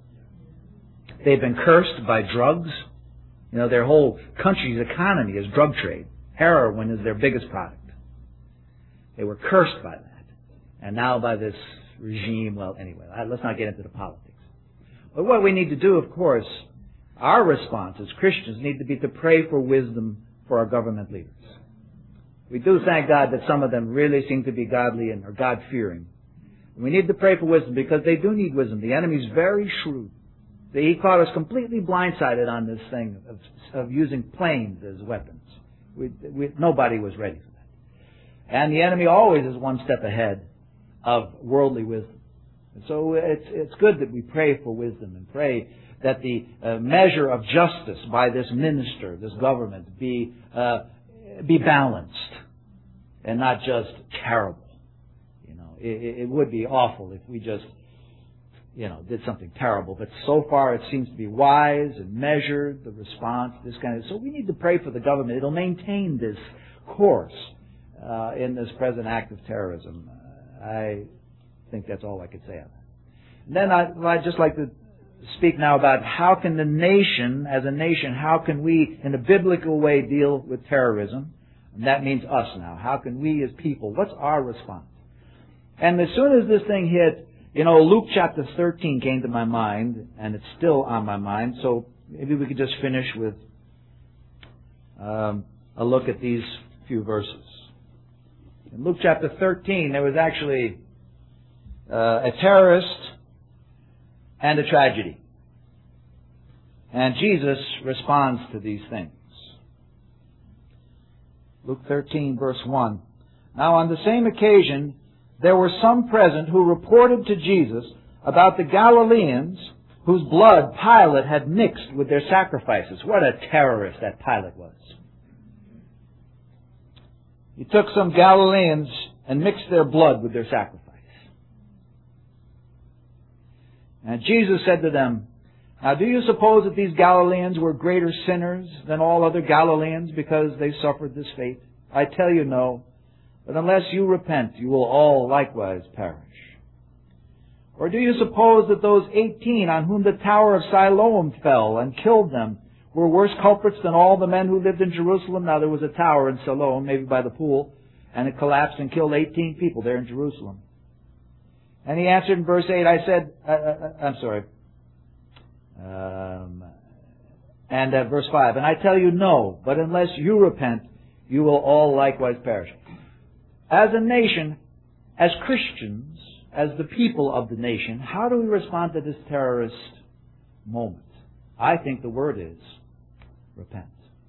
They've been cursed by drugs. You know, their whole country's economy is drug trade. Heroin is their biggest product. They were cursed by that. And now by this regime, well, anyway, let's not get into the politics. But what we need to do, of course, our response as Christians need to be to pray for wisdom for our government leaders. We do thank God that some of them really seem to be godly and are God-fearing. We need to pray for wisdom because they do need wisdom. The enemy's very shrewd. He caught us completely blindsided on this thing of, of using planes as weapons. We, we, nobody was ready for that. And the enemy always is one step ahead of worldly wisdom. And so it's, it's good that we pray for wisdom and pray that the uh, measure of justice by this minister, this government, be uh, be balanced and not just terrible. It, it would be awful if we just, you know, did something terrible. But so far it seems to be wise and measured, the response, this kind of... So we need to pray for the government. It'll maintain this course uh, in this present act of terrorism. Uh, I think that's all I could say on that. And then I, I'd just like to speak now about how can the nation, as a nation, how can we, in a biblical way, deal with terrorism? And that means us now. How can we as people, what's our response? And as soon as this thing hit, you know, Luke chapter thirteen came to my mind, and it's still on my mind, so maybe we could just finish with um, a look at these few verses. In Luke chapter thirteen, there was actually uh, a terrorist and a tragedy. And Jesus responds to these things. Luke thirteen, verse one. Now on the same occasion, there were some present who reported to Jesus about the Galileans whose blood Pilate had mixed with their sacrifices. What a terrorist that Pilate was. He took some Galileans and mixed their blood with their sacrifice. And Jesus said to them, now do you suppose that these Galileans were greater sinners than all other Galileans because they suffered this fate? I tell you no, but unless you repent, you will all likewise perish. Or do you suppose that those eighteen on whom the tower of Siloam fell and killed them were worse culprits than all the men who lived in Jerusalem? Now there was a tower in Siloam, maybe by the pool, and it collapsed and killed eighteen people there in Jerusalem. And he answered in verse eight, I said, uh, uh, I'm sorry, um, and uh, verse five, and I tell you no, but unless you repent, you will all likewise perish. As a nation, as Christians, as the people of the nation, how do we respond to this terrorist moment? I think the word is repent.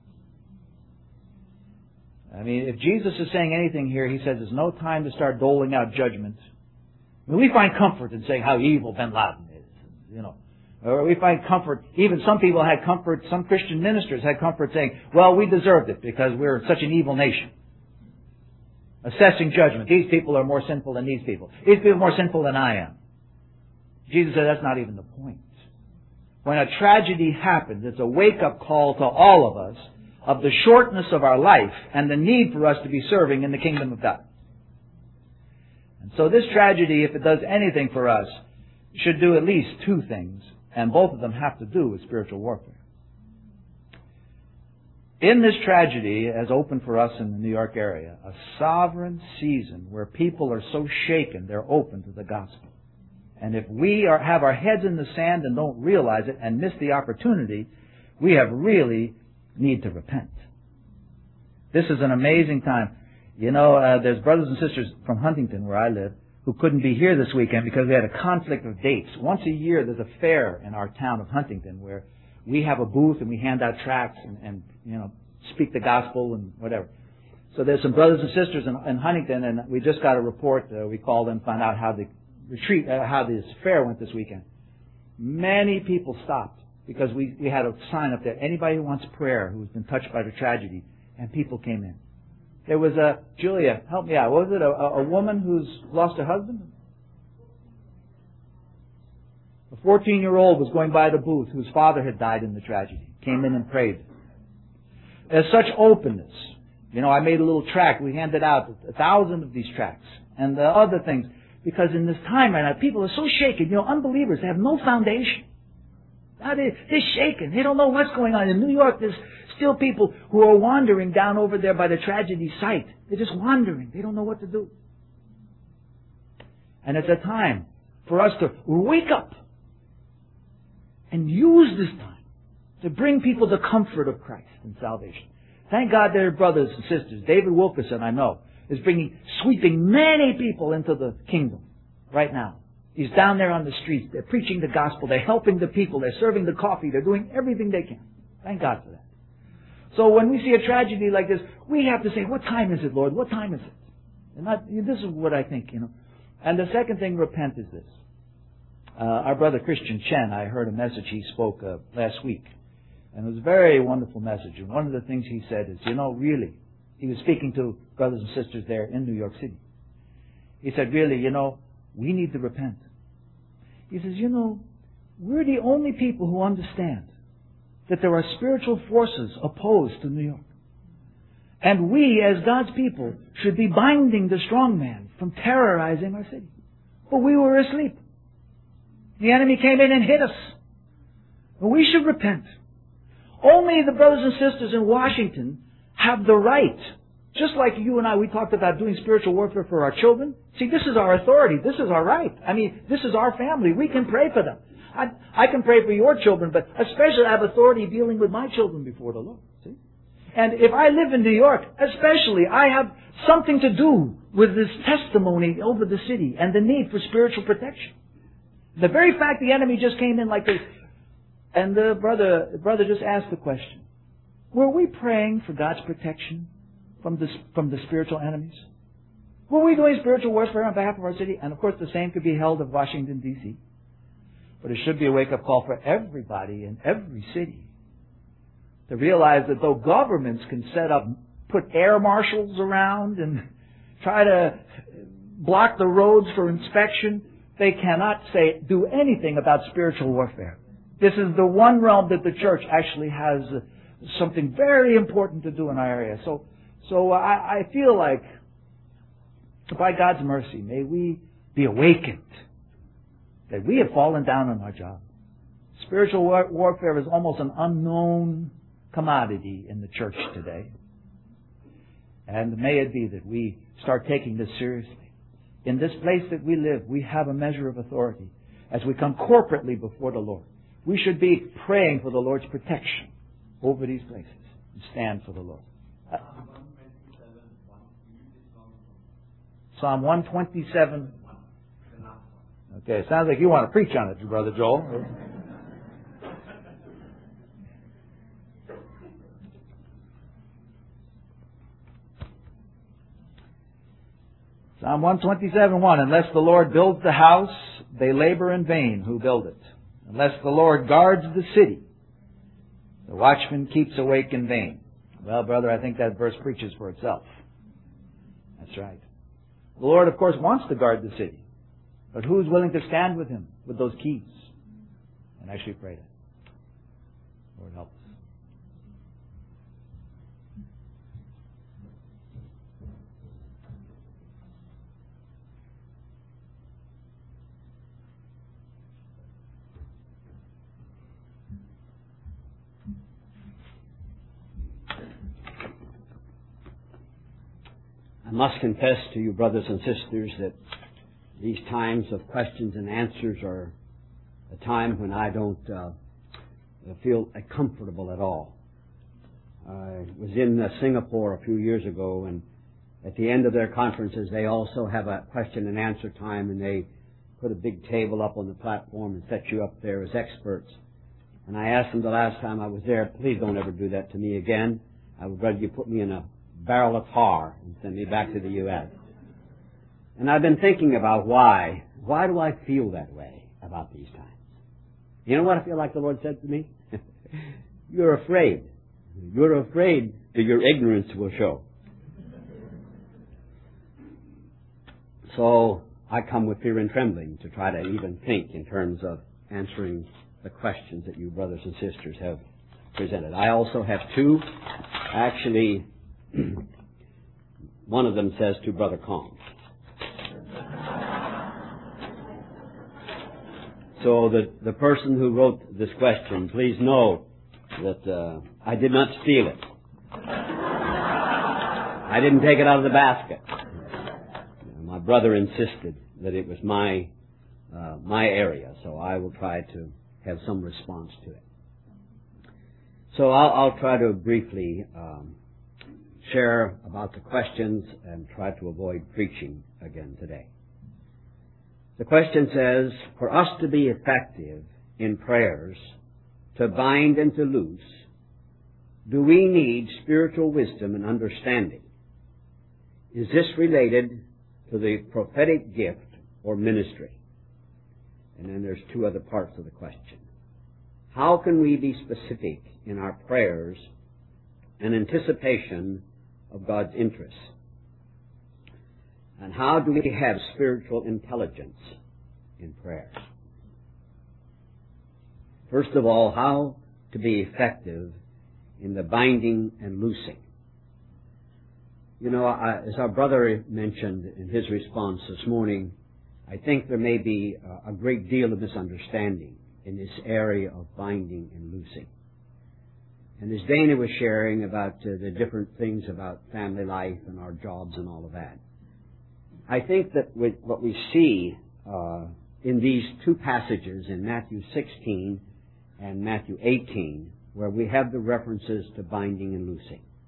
I mean, if Jesus is saying anything here, he says there's no time to start doling out judgment. I mean, we find comfort in saying how evil bin Laden is, you know. Or we find comfort, even some people had comfort, some Christian ministers had comfort saying, well, we deserved it because we're such an evil nation. Assessing judgment. These people are more sinful than these people. These people are more sinful than I am. Jesus said that's not even the point. When a tragedy happens, it's a wake-up call to all of us of the shortness of our life and the need for us to be serving in the kingdom of God. And so this tragedy, if it does anything for us, should do at least two things, and both of them have to do with spiritual warfare. In this tragedy, as opened for us in the New York area, a sovereign season where people are so shaken they're open to the gospel. And if we are, have our heads in the sand and don't realize it and miss the opportunity, we have really need to repent. This is an amazing time. You know, uh, there's brothers and sisters from Huntington, where I live, who couldn't be here this weekend because we had a conflict of dates. Once a year, there's a fair in our town of Huntington where we have a booth and we hand out tracts and, and you know, speak the gospel and whatever. So there's some brothers and sisters in, in Huntington, and we just got a report. Uh, we called them, found out how the retreat, uh, how this fair went this weekend. Many people stopped because we, we had a sign up there, anybody who wants prayer, who's been touched by the tragedy, and people came in. There was a, Julia, help me out, was it a, a woman who's lost her husband? A fourteen-year-old was going by the booth whose father had died in the tragedy. Came in and prayed. There's such openness. You know, I made a little tract. We handed out a thousand of these tracts. And the other things. Because in this time right now, people are so shaken. You know, unbelievers, they have no foundation. Now they, they're shaken. They don't know what's going on. In New York, there's still people who are wandering down over there by the tragedy site. They're just wandering. They don't know what to do. And it's a time for us to wake up and use this time to bring people the comfort of Christ and salvation. Thank God there are brothers and sisters. David Wilkerson, I know, is bringing, sweeping many people into the kingdom right now. He's down there on the streets. They're preaching the gospel. They're helping the people. They're serving the coffee. They're doing everything they can. Thank God for that. So when we see a tragedy like this, we have to say, what time is it, Lord? What time is it? And not, this is what I think, you know. And the second thing, repent, is this. Uh, our brother Christian Chen, I heard a message he spoke uh, last week. And it was a very wonderful message. And one of the things he said is, you know, really, he was speaking to brothers and sisters there in New York City. He said, really, you know, we need to repent. He says, you know, we're the only people who understand that there are spiritual forces opposed to New York. And we, as God's people, should be binding the strong man from terrorizing our city. But we were asleep. The enemy came in and hit us. And we should repent. Only the brothers and sisters in Washington have the right, just like you and I, we talked about doing spiritual warfare for our children. See, this is our authority. This is our right. I mean, this is our family. We can pray for them. I, I can pray for your children, but especially I have authority dealing with my children before the Lord. See? And if I live in New York, especially, I have something to do with this testimony over the city and the need for spiritual protection. The very fact the enemy just came in like this, and the brother, the brother just asked the question, were we praying for God's protection from the, from the spiritual enemies? Were we doing spiritual warfare on behalf of our city? And of course the same could be held of Washington, D C But it should be a wake-up call for everybody in every city to realize that though governments can set up, put air marshals around and try to block the roads for inspection, they cannot say, do anything about spiritual warfare. This is the one realm that the church actually has something very important to do in our area. So, so I, I feel like, by God's mercy, may we be awakened that we have fallen down on our job. Spiritual war- warfare is almost an unknown commodity in the church today. And may it be that we start taking this seriously. In this place that we live, we have a measure of authority. As we come corporately before the Lord, we should be praying for the Lord's protection over these places and stand for the Lord. Uh, Psalm one twenty-seven. Okay, sounds like you want to preach on it, Brother Joel. Psalm one twenty-seven, one. Unless the Lord builds the house, they labor in vain who build it. Unless the Lord guards the city, the watchman keeps awake in vain. Well, brother, I think that verse preaches for itself. That's right. The Lord, of course, wants to guard the city. But who's willing to stand with Him with those keys and actually pray that? Lord, help us. I must confess to you, brothers and sisters, that these times of questions and answers are a time when I don't uh, feel comfortable at all. I was in uh, Singapore a few years ago, and at the end of their conferences, they also have a question and answer time, and they put a big table up on the platform and set you up there as experts. And I asked them the last time I was there, please don't ever do that to me again. I would rather you put me in a barrel of tar and send me back to the U S And I've been thinking about why. Why do I feel that way about these times? You know what I feel like the Lord said to me? You're afraid. You're afraid that your ignorance will show. So I come with fear and trembling to try to even think in terms of answering the questions that you brothers and sisters have presented. I also have two, actually, one of them says to Brother Kong. So the, the person who wrote this question, please know that uh, I did not steal it. I didn't take it out of the basket. My brother insisted that it was my uh, my area, so I will try to have some response to it. So I'll, I'll try to briefly um, share about the questions and try to avoid preaching again today. The question says, for us to be effective in prayers, to bind and to loose, do we need spiritual wisdom and understanding? Is this related to the prophetic gift or ministry? And then there's two other parts of the question. How can we be specific in our prayers in anticipation of God's interests? And how do we have spiritual intelligence in prayer? First of all, how to be effective in the binding and loosing. You know, I, as our brother mentioned in his response this morning, I think there may be a, a great deal of misunderstanding in this area of binding and loosing. And as Dana was sharing about uh, the different things about family life and our jobs and all of that, I think that with what we see uh, in these two passages in Matthew sixteen and Matthew eighteen, where we have the references to binding and loosing,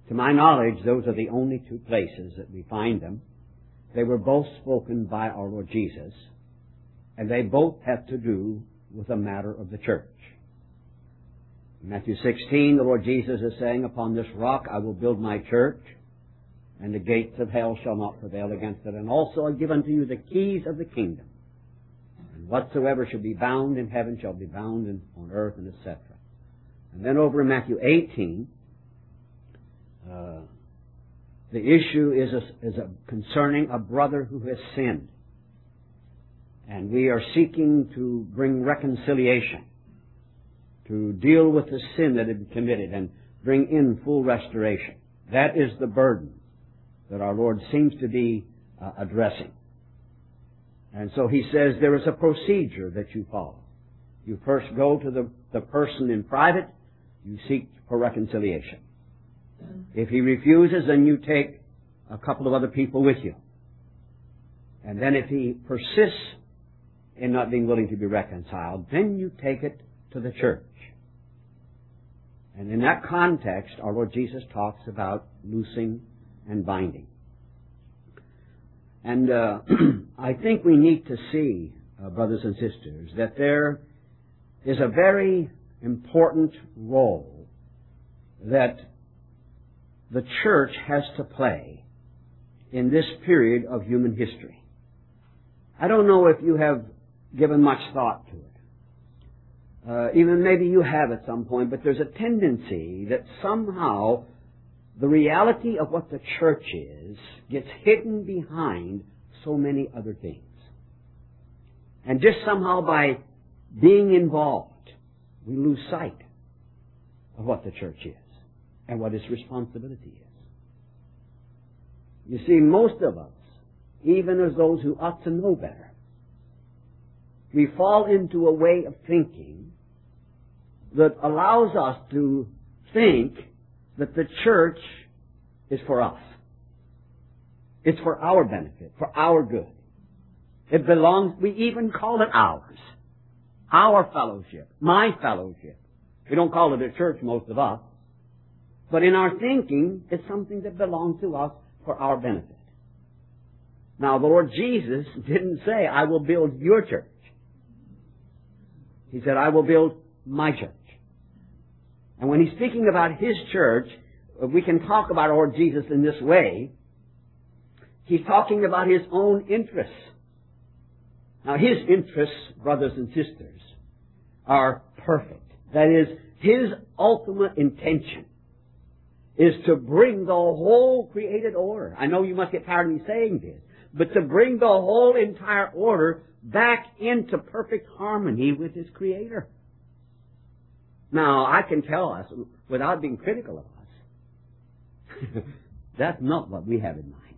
To my knowledge, those are the only two places that we find them. They were both spoken by our Lord Jesus, and they both have to do with a matter of the church. In Matthew sixteen, the Lord Jesus is saying, "Upon this rock I will build my church, and the gates of hell shall not prevail against it. And also I give unto you the keys of the kingdom. And whatsoever shall be bound in heaven shall be bound in, on earth," and et cetera. And then over in Matthew eighteen, uh, the issue is, a, is a, concerning a brother who has sinned. And we are seeking to bring reconciliation, to deal with the sin that had been committed and bring in full restoration. That is the burden that our Lord seems to be uh, addressing. And so He says there is a procedure that you follow. You first go to the, the person in private, you seek for reconciliation. If he refuses, then you take a couple of other people with you. And then if he persists in not being willing to be reconciled, then you take it to the church. And in that context, our Lord Jesus talks about loosing and binding. And uh, I think we need to see, uh, brothers and sisters, that there is a very important role that the church has to play in this period of human history. I don't know if you have given much thought to it. Uh, even maybe you have at some point, but there's a tendency that somehow the reality of what the church is gets hidden behind so many other things. And just somehow by being involved, we lose sight of what the church is and what its responsibility is. You see, most of us, even as those who ought to know better, we fall into a way of thinking that allows us to think that the church is for us. It's for our benefit, for our good. It belongs, we even call it ours. Our fellowship, my fellowship. We don't call it a church, most of us. But in our thinking, it's something that belongs to us for our benefit. Now, the Lord Jesus didn't say, "I will build your church." He said, "I will build my church." And when He's speaking about His church, we can talk about our Lord Jesus in this way. He's talking about His own interests. Now, His interests, brothers and sisters, are perfect. That is, His ultimate intention is to bring the whole created order. I know you must get tired of me saying this, but to bring the whole entire order back into perfect harmony with His Creator. Now, I can tell us, without being critical of us, that's not what we have in mind.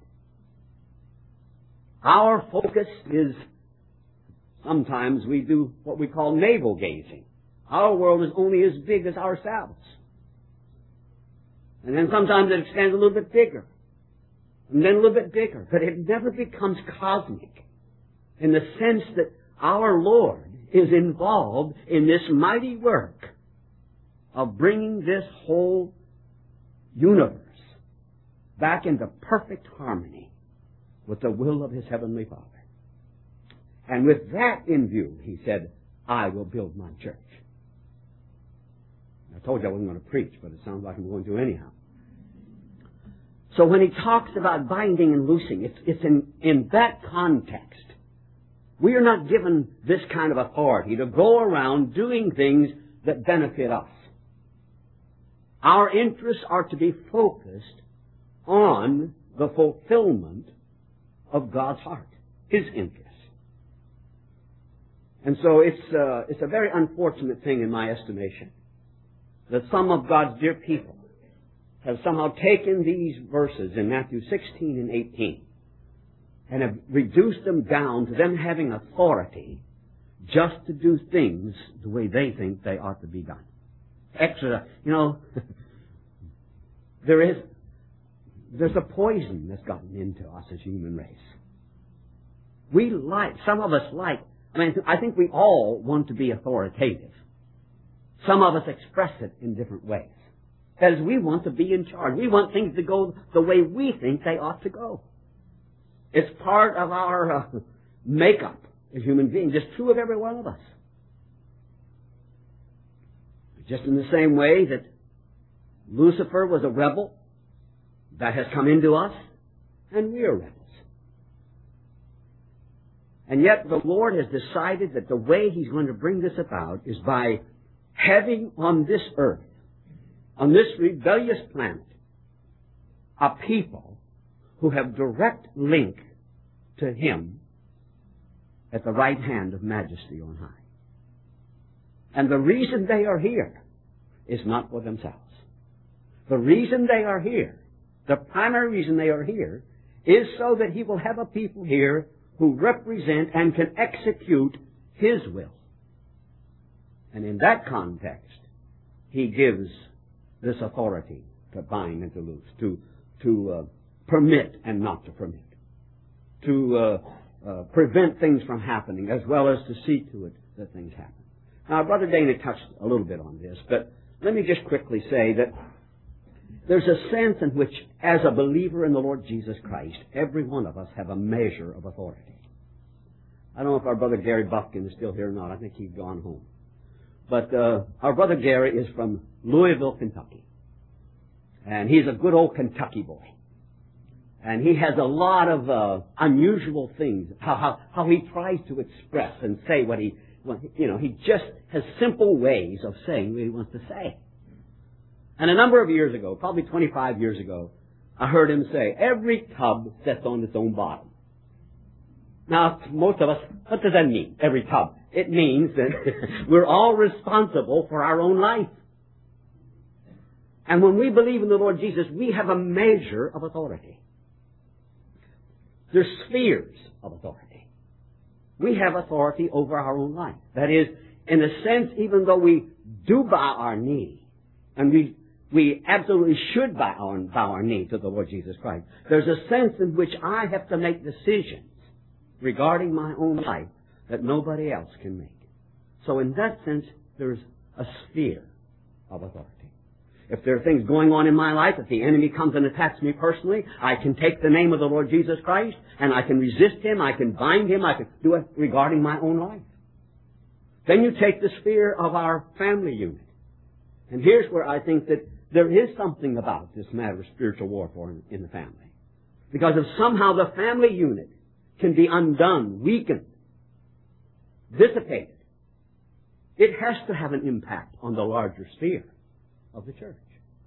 Our focus is, sometimes we do what we call navel gazing. Our world is only as big as ourselves. And then sometimes it extends a little bit bigger. And then a little bit bigger. But it never becomes cosmic in the sense that our Lord is involved in this mighty work of bringing this whole universe back into perfect harmony with the will of His Heavenly Father. And with that in view, He said, "I will build my church." I told you I wasn't going to preach, but it sounds like I'm going to anyhow. So when He talks about binding and loosing, it's, it's in, in that context. We are not given this kind of authority to go around doing things that benefit us. Our interests are to be focused on the fulfillment of God's heart, His interests. And so it's, uh, it's a very unfortunate thing in my estimation that some of God's dear people have somehow taken these verses in Matthew sixteen and eighteen and have reduced them down to them having authority just to do things the way they think they ought to be done. Extra, you know, there is, there's a poison that's gotten into us as human race. We like, some of us like, I mean, I think we all want to be authoritative. Some of us express it in different ways. as we want to be in charge. We want things to go the way we think they ought to go. It's part of our uh, makeup as human beings. It's true of every one of us. Just in the same way that Lucifer was a rebel, that has come into us, and we are rebels. And yet the Lord has decided that the way He's going to bring this about is by having on this earth, on this rebellious planet, a people who have direct link to Him at the right hand of majesty on high. And the reason they are here is not for themselves. The reason they are here, the primary reason they are here, is so that He will have a people here who represent and can execute His will. And in that context, He gives this authority to bind and to loose, to, to uh, permit and not to permit, to uh, uh, prevent things from happening as well as to see to it that things happen. Now, Brother Dana touched a little bit on this, but let me just quickly say that there's a sense in which, as a believer in the Lord Jesus Christ, every one of us have a measure of authority. I don't know if our brother Gary Buffkin is still here or not. I think he's gone home. But uh, our brother Gary is from Louisville, Kentucky. And he's a good old Kentucky boy. And he has a lot of uh, unusual things, how, how, how he tries to express and say what he, well, you know, he just has simple ways of saying what he wants to say. And a number of years ago, probably twenty-five years ago, I heard him say, every tub sets on its own bottom. Now, most of us, what does that mean, every tub? It means that we're all responsible for our own life. And when we believe in the Lord Jesus, we have a measure of authority. There's spheres of authority. We have authority over our own life. That is, in a sense, even though we do bow our knee, and we we absolutely should bow our, bow our knee to the Lord Jesus Christ, there's a sense in which I have to make decisions regarding my own life that nobody else can make. So in that sense, there's a sphere of authority. If there are things going on in my life, if the enemy comes and attacks me personally, I can take the name of the Lord Jesus Christ, and I can resist him, I can bind him, I can do it regarding my own life. Then you take the sphere of our family unit. And here's where I think that there is something about this matter of spiritual warfare in, in the family. Because if somehow the family unit can be undone, weakened, dissipated, it has to have an impact on the larger sphere of the church.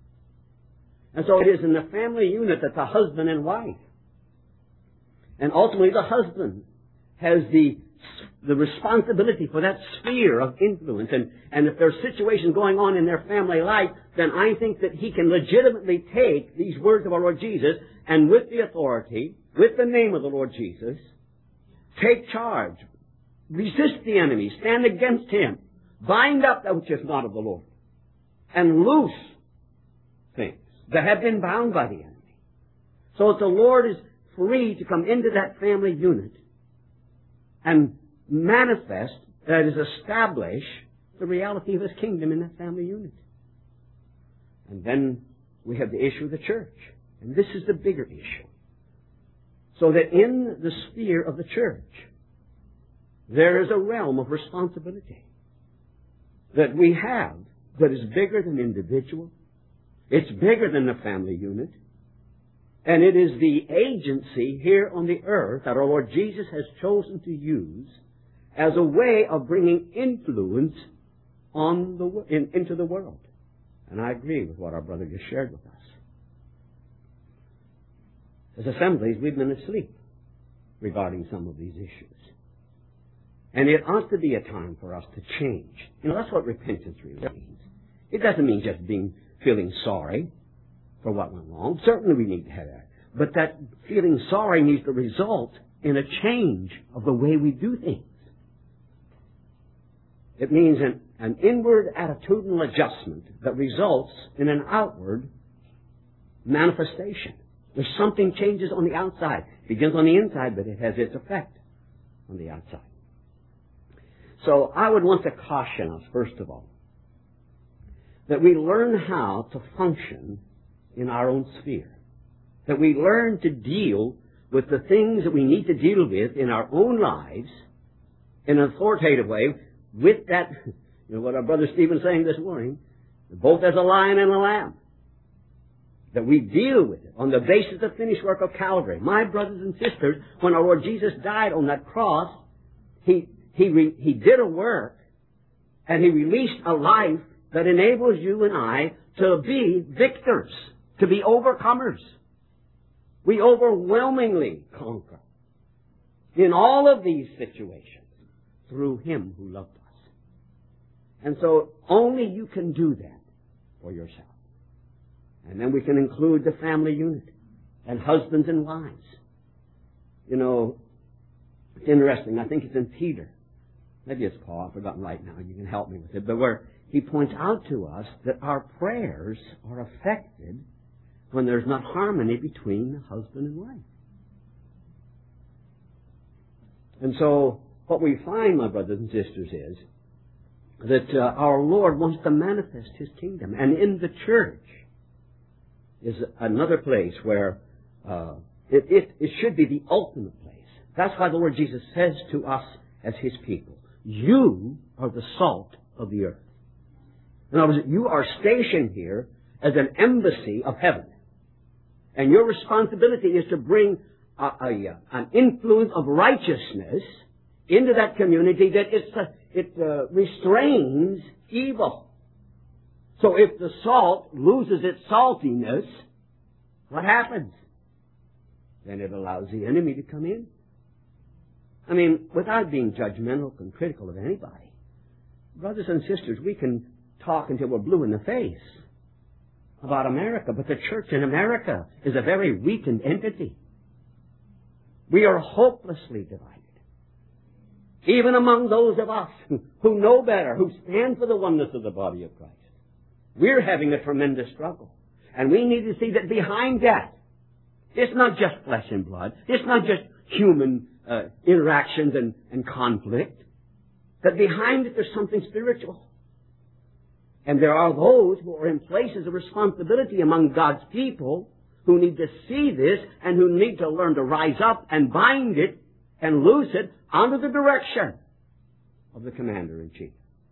And so it is in the family unit that the husband and wife, and ultimately the husband, has the the responsibility for that sphere of influence. And, and if there's situations going on in their family life, then I think that he can legitimately take these words of our Lord Jesus and with the authority, with the name of the Lord Jesus, take charge, resist the enemy, stand against him, bind up that which is not of the Lord, and loose things that have been bound by the enemy. So that the Lord is free to come into that family unit and manifest, that is, establish the reality of His kingdom in that family unit. And then we have the issue of the church. And this is the bigger issue. So that in the sphere of the church, there is a realm of responsibility that we have that is bigger than individual. It's bigger than the family unit. And it is the agency here on the earth that our Lord Jesus has chosen to use as a way of bringing influence on the in, into the world. And I agree with what our brother just shared with us. As assemblies, we've been asleep regarding some of these issues. And it ought to be a time for us to change. You know, that's what repentance really means. It doesn't mean just being feeling sorry for what went wrong. Certainly we need to have that. But that feeling sorry needs to result in a change of the way we do things. It means an, an inward attitudinal adjustment that results in an outward manifestation. There's something changes on the outside. It begins on the inside, but it has its effect on the outside. So I would want to caution us, first of all, that we learn how to function in our own sphere. That we learn to deal with the things that we need to deal with in our own lives in an authoritative way with that, you know, what our brother Stephen was saying this morning, both as a lion and a lamb. That we deal with it on the basis of the finished work of Calvary. My brothers and sisters, when our Lord Jesus died on that cross, He, He, re, he did a work and He released a life that enables you and I to be victors, to be overcomers. We overwhelmingly conquer in all of these situations through Him who loved us. And so only you can do that for yourself. And then we can include the family unit and husbands and wives. You know, it's interesting. I think it's in Peter. Maybe it's Paul. I've forgotten right now. You can help me with it. But where he points out to us that our prayers are affected when there's not harmony between the husband and wife. And so what we find, my brothers and sisters, is that uh, our Lord wants to manifest His kingdom. And in the church is another place where uh, it, it, it should be the ultimate place. That's why the Lord Jesus says to us as His people, you are the salt of the earth. In other words, you are stationed here as an embassy of heaven. And your responsibility is to bring a, a, an influence of righteousness into that community that it's, uh, it uh, restrains evil. So if the salt loses its saltiness, what happens? Then it allows the enemy to come in. I mean, without being judgmental and critical of anybody, brothers and sisters, we can talk until we're blue in the face about America, but the church in America is a very weakened entity. We are hopelessly divided. Even among those of us who know better, who stand for the oneness of the body of Christ. We're having a tremendous struggle. And we need to see that behind that, it's not just flesh and blood. It's not just human uh, interactions and, and conflict. That behind it there's something spiritual. And there are those who are in places of responsibility among God's people who need to see this and who need to learn to rise up and bind it and loose it under the direction of the Commander-in-Chief.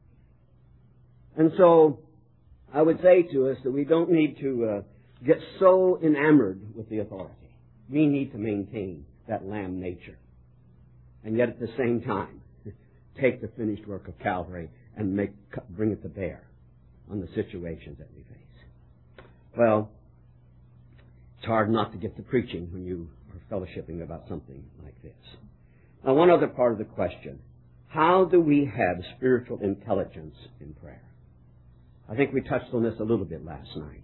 And so I would say to us that we don't need to uh, get so enamored with the authority. We need to maintain that lamb nature. And yet at the same time, take the finished work of Calvary and make, bring it to bear on the situations that we face. Well, it's hard not to get to preaching when you are fellowshipping about something like this. Now, one other part of the question. How do we have spiritual intelligence in prayer? I think we touched on this a little bit last night.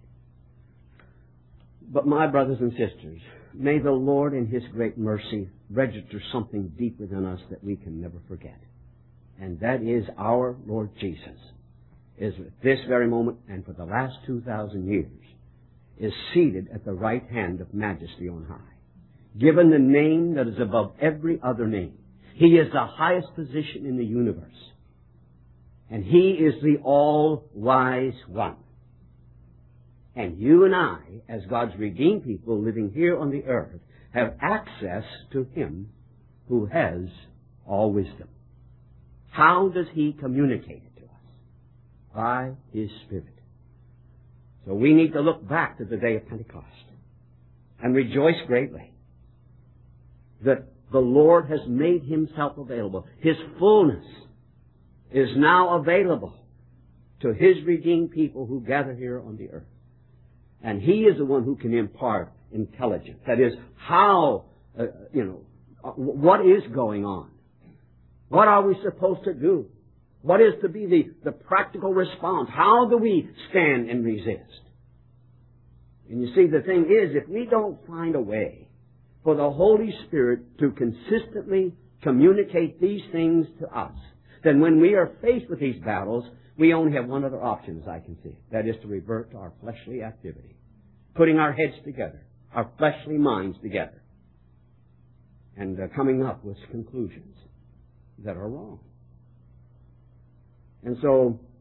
But my brothers and sisters, may the Lord in His great mercy register something deep within us that we can never forget. And that is our Lord Jesus is at this very moment and for the last two thousand years is seated at the right hand of majesty on high, given the name that is above every other name. He is the highest position in the universe. And He is the all-wise one. And you and I, as God's redeemed people living here on the earth, have access to Him who has all wisdom. How does He communicate it to us? By His Spirit. So we need to look back to the day of Pentecost and rejoice greatly that the Lord has made Himself available. His fullness is now available to His redeemed people who gather here on the earth. And He is the one who can impart intelligence. That is, how, uh, you know, what is going on? What are we supposed to do? What is to be the, the practical response? How do we stand and resist? And you see, the thing is, if we don't find a way for the Holy Spirit to consistently communicate these things to us, then when we are faced with these battles, we only have one other option, as I can see. That is to revert to our fleshly activity. Putting our heads together, our fleshly minds together, and uh, coming up with conclusions that are wrong. And so,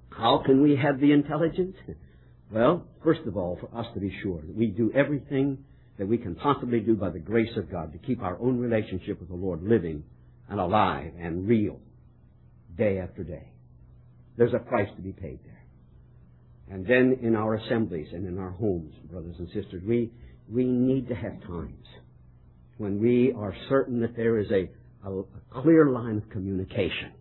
How can we have the intelligence? Well, first of all, for us to be sure that we do everything that we can possibly do by the grace of God to keep our own relationship with the Lord living and alive and real day after day. There's a price to be paid there. And then in our assemblies and in our homes, brothers and sisters, we, we need to have times when we are certain that there is a, a, a clear line of communication.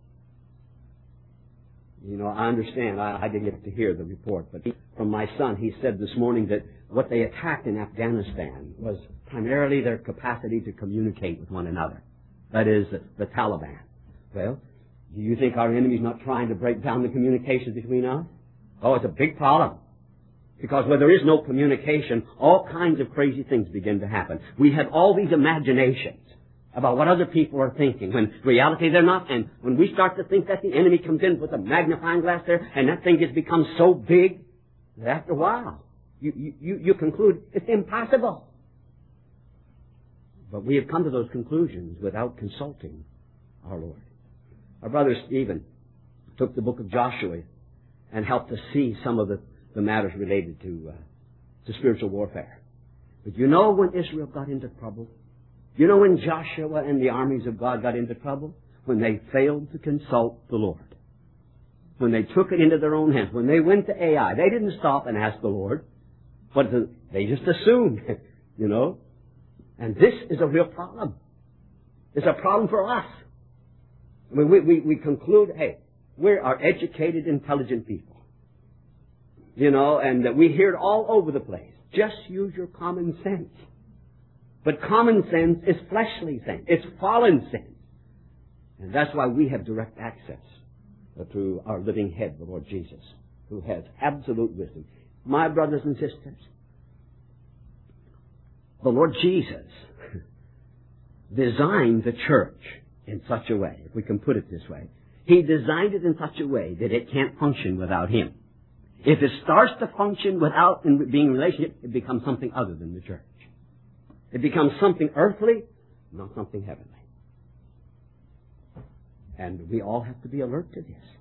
You know, I understand. I, I didn't get to hear the report, but from my son, he said this morning that what they attacked in Afghanistan was primarily their capacity to communicate with one another. That is, the, the Taliban. Well, do you think our enemy's not trying to break down the communications between us? Oh, it's a big problem. Because where there is no communication, all kinds of crazy things begin to happen. We have all these imaginations about what other people are thinking, when in reality they're not. And when we start to think that, the enemy comes in with a magnifying glass there, and that thing has become so big that after a while, you, you, you conclude it's impossible. But we have come to those conclusions without consulting our Lord. Our brother Stephen took the book of Joshua and helped us see some of the, the matters related to, uh, to spiritual warfare. But you know when Israel got into trouble? You know when Joshua and the armies of God got into trouble? When they failed to consult the Lord. When they took it into their own hands. When they went to Ai. They didn't stop and ask the Lord. But the, they just assumed, you know. And this is a real problem. It's a problem for us. I mean, we, we, we conclude, hey, we are educated, intelligent people. You know, and uh, we hear it all over the place. Just use your common sense. But common sense is fleshly sense. It's fallen sense. And that's why we have direct access uh, through our living head, the Lord Jesus, who has absolute wisdom. My brothers and sisters, the Lord Jesus designed the church in such a way, if we can put it this way. He designed it in such a way that it can't function without Him. If it starts to function without being in relationship, it becomes something other than the church. It becomes something earthly, not something heavenly. And we all have to be alert to this.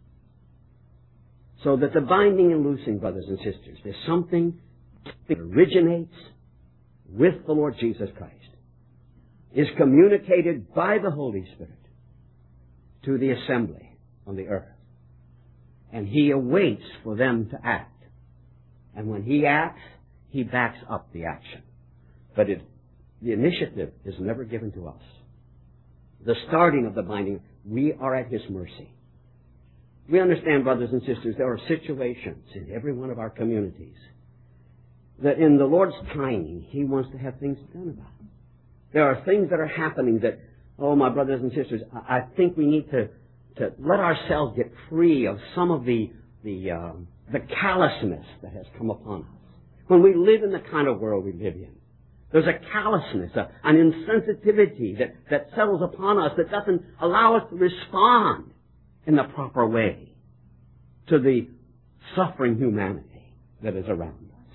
So that the binding and loosing, brothers and sisters, is something that originates with the Lord Jesus Christ, is communicated by the Holy Spirit to the assembly on the earth. And He awaits for them to act. And when He acts, He backs up the action. But it, the initiative is never given to us. The starting of the binding, we are at His mercy. We understand, brothers and sisters, there are situations in every one of our communities that in the Lord's timing, He wants to have things done about. There are things that are happening that, oh, my brothers and sisters, I think we need to, to let ourselves get free of some of the, the, um, the callousness that has come upon us. When we live in the kind of world we live in, there's a callousness, a, an insensitivity that, that settles upon us that doesn't allow us to respond in the proper way to the suffering humanity that is around us.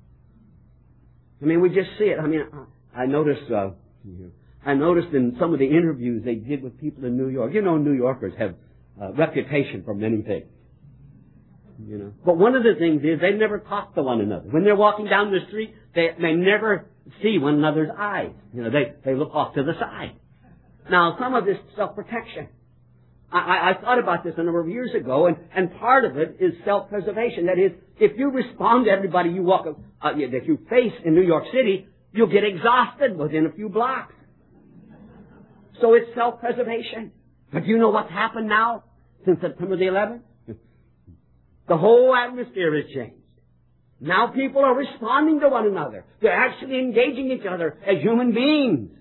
I mean, we just see it. I mean, I, I noticed, uh, I noticed in some of the interviews they did with people in New York. You know, New Yorkers have a reputation for many things. You know, but one of the things is they never talk to one another. When they're walking down the street, they they never see one another's eyes. You know, they they look off to the side. Now, some of this is self-protection. I, I, I thought about this a number of years ago, and, and part of it is self-preservation. That is, if you respond to everybody you walk, uh, that you face in New York City, you'll get exhausted within a few blocks. So it's self-preservation. But do you know what's happened now since September the eleventh? The whole atmosphere has changed. Now people are responding to one another. They're actually engaging each other as human beings.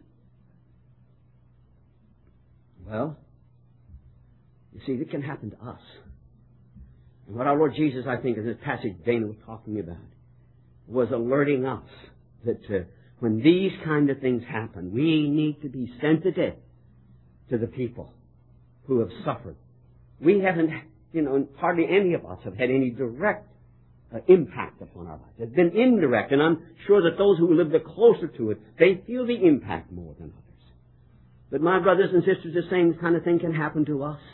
Well, you see, it can happen to us. And what our Lord Jesus, I think, in this passage Dana was talking about, was alerting us that uh, when these kind of things happen, we need to be sensitive to the people who have suffered. We haven't, you know, hardly any of us have had any direct uh, impact upon our lives. It's been indirect, and I'm sure that those who live the closer to it, they feel the impact more than others. But my brothers and sisters, the same kind of thing can happen to us.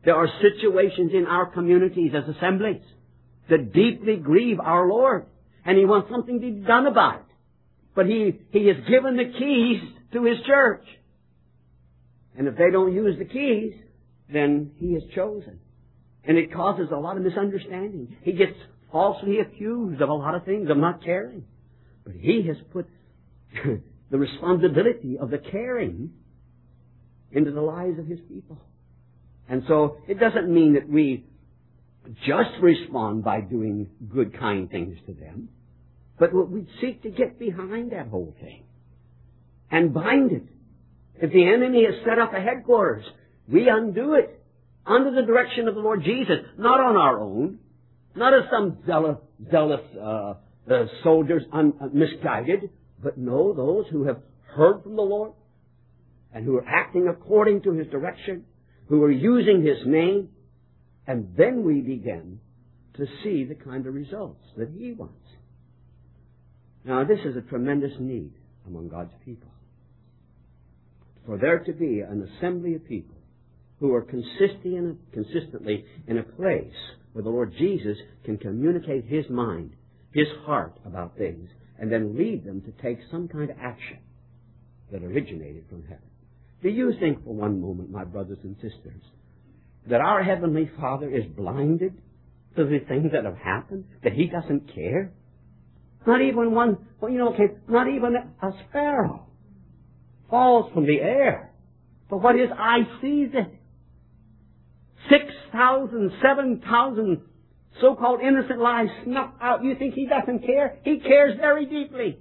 There are situations in our communities as assemblies that deeply grieve our Lord, and He wants something to be done about it. But He, He has given the keys to His church. And if they don't use the keys, then He has chosen. And it causes a lot of misunderstanding. He gets falsely accused of a lot of things, of not caring. But He has put the responsibility of the caring into the lives of His people. And so it doesn't mean that we just respond by doing good, kind things to them, but we seek to get behind that whole thing and bind it. If the enemy has set up a headquarters, we undo it under the direction of the Lord Jesus, not on our own, not as some zealous, zealous uh, uh, soldiers un, uh, misguided, but no, those who have heard from the Lord and who are acting according to His direction, who are using His name, and then we begin to see the kind of results that He wants. Now, this is a tremendous need among God's people. For there to be an assembly of people who are consistently in a, consistently in a place where the Lord Jesus can communicate His mind, His heart about things, and then lead them to take some kind of action that originated from heaven. Do you think for one moment, my brothers and sisters, that our Heavenly Father is blinded to the things that have happened? That He doesn't care? Not even one, well, you know, okay, not even a sparrow falls from the air. But what His eye sees it. Six thousand, seven thousand so-called innocent lives snuffed out. You think He doesn't care? He cares very deeply.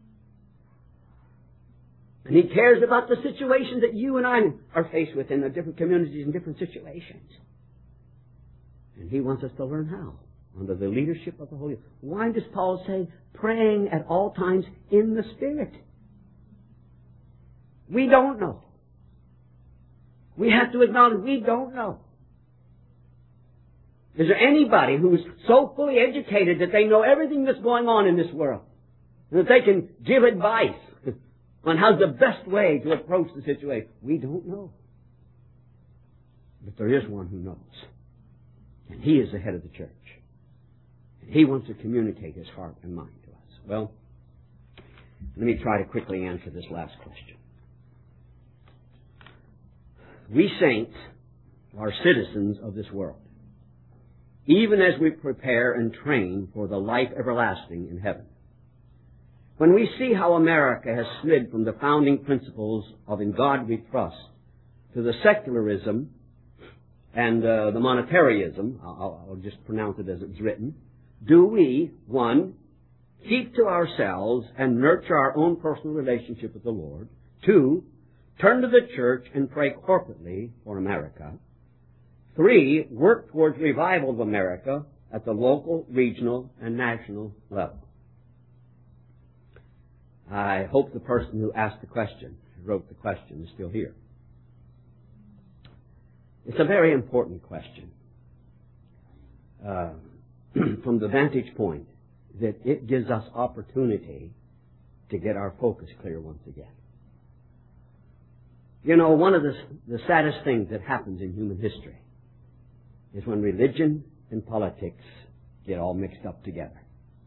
And He cares about the situations that you and I are faced with in the different communities and different situations. And He wants us to learn how, under the leadership of the Holy Spirit. Why does Paul say, praying at all times in the Spirit? We don't know. We have to acknowledge we don't know. Is there anybody who's so fully educated that they know everything that's going on in this world, and that they can give advice on how's the best way to approach the situation? We don't know. But there is one who knows. And He is the head of the church. And He wants to communicate His heart and mind to us. Well, let me try to quickly answer this last question. We saints are citizens of this world, even as we prepare and train for the life everlasting in heaven. When we see how America has slid from the founding principles of in God we trust to the secularism and uh, the monetarianism, I'll, I'll just pronounce it as it's written, do we, one, keep to ourselves and nurture our own personal relationship with the Lord? Two, turn to the church and pray corporately for America? Three, work towards revival of America at the local, regional, and national level. I hope the person who asked the question, who wrote the question, is still here. It's a very important question uh, from the vantage point that it gives us opportunity to get our focus clear once again. You know, one of the, the saddest things that happens in human history is when religion and politics get all mixed up together.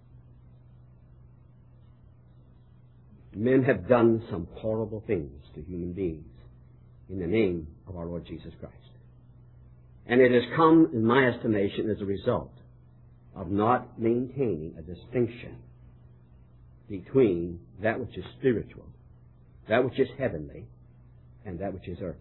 Men have done some horrible things to human beings in the name of our Lord Jesus Christ. And it has come, in my estimation, as a result of not maintaining a distinction between that which is spiritual, that which is heavenly, and that which is earthly.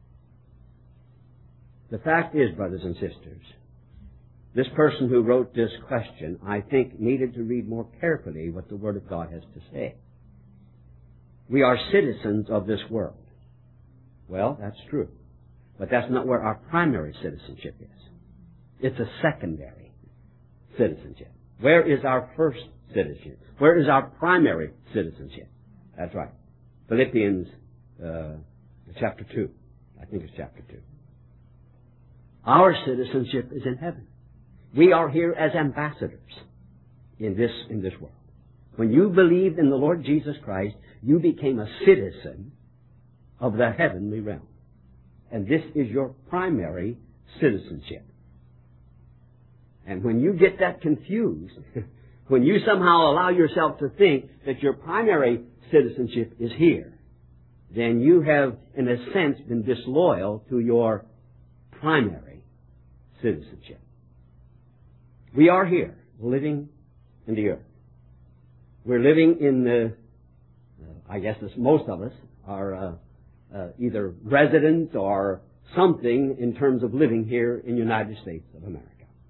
The fact is, brothers and sisters, this person who wrote this question, I think, needed to read more carefully what the Word of God has to say. We are citizens of this world. Well, that's true. But that's not where our primary citizenship is. It's a secondary citizenship. Where is our first citizenship? Where is our primary citizenship? That's right. Philippians uh, chapter two. I think it's chapter two. Our citizenship is in heaven. We are here as ambassadors in this, in this world. When you believed in the Lord Jesus Christ, you became a citizen of the heavenly realm. And this is your primary citizenship. And when you get that confused, when you somehow allow yourself to think that your primary citizenship is here, then you have, in a sense, been disloyal to your primary citizenship. We are here, living in the earth. We're living in the, uh, I guess as most of us are uh, uh, either residents or something in terms of living here in the United States of America.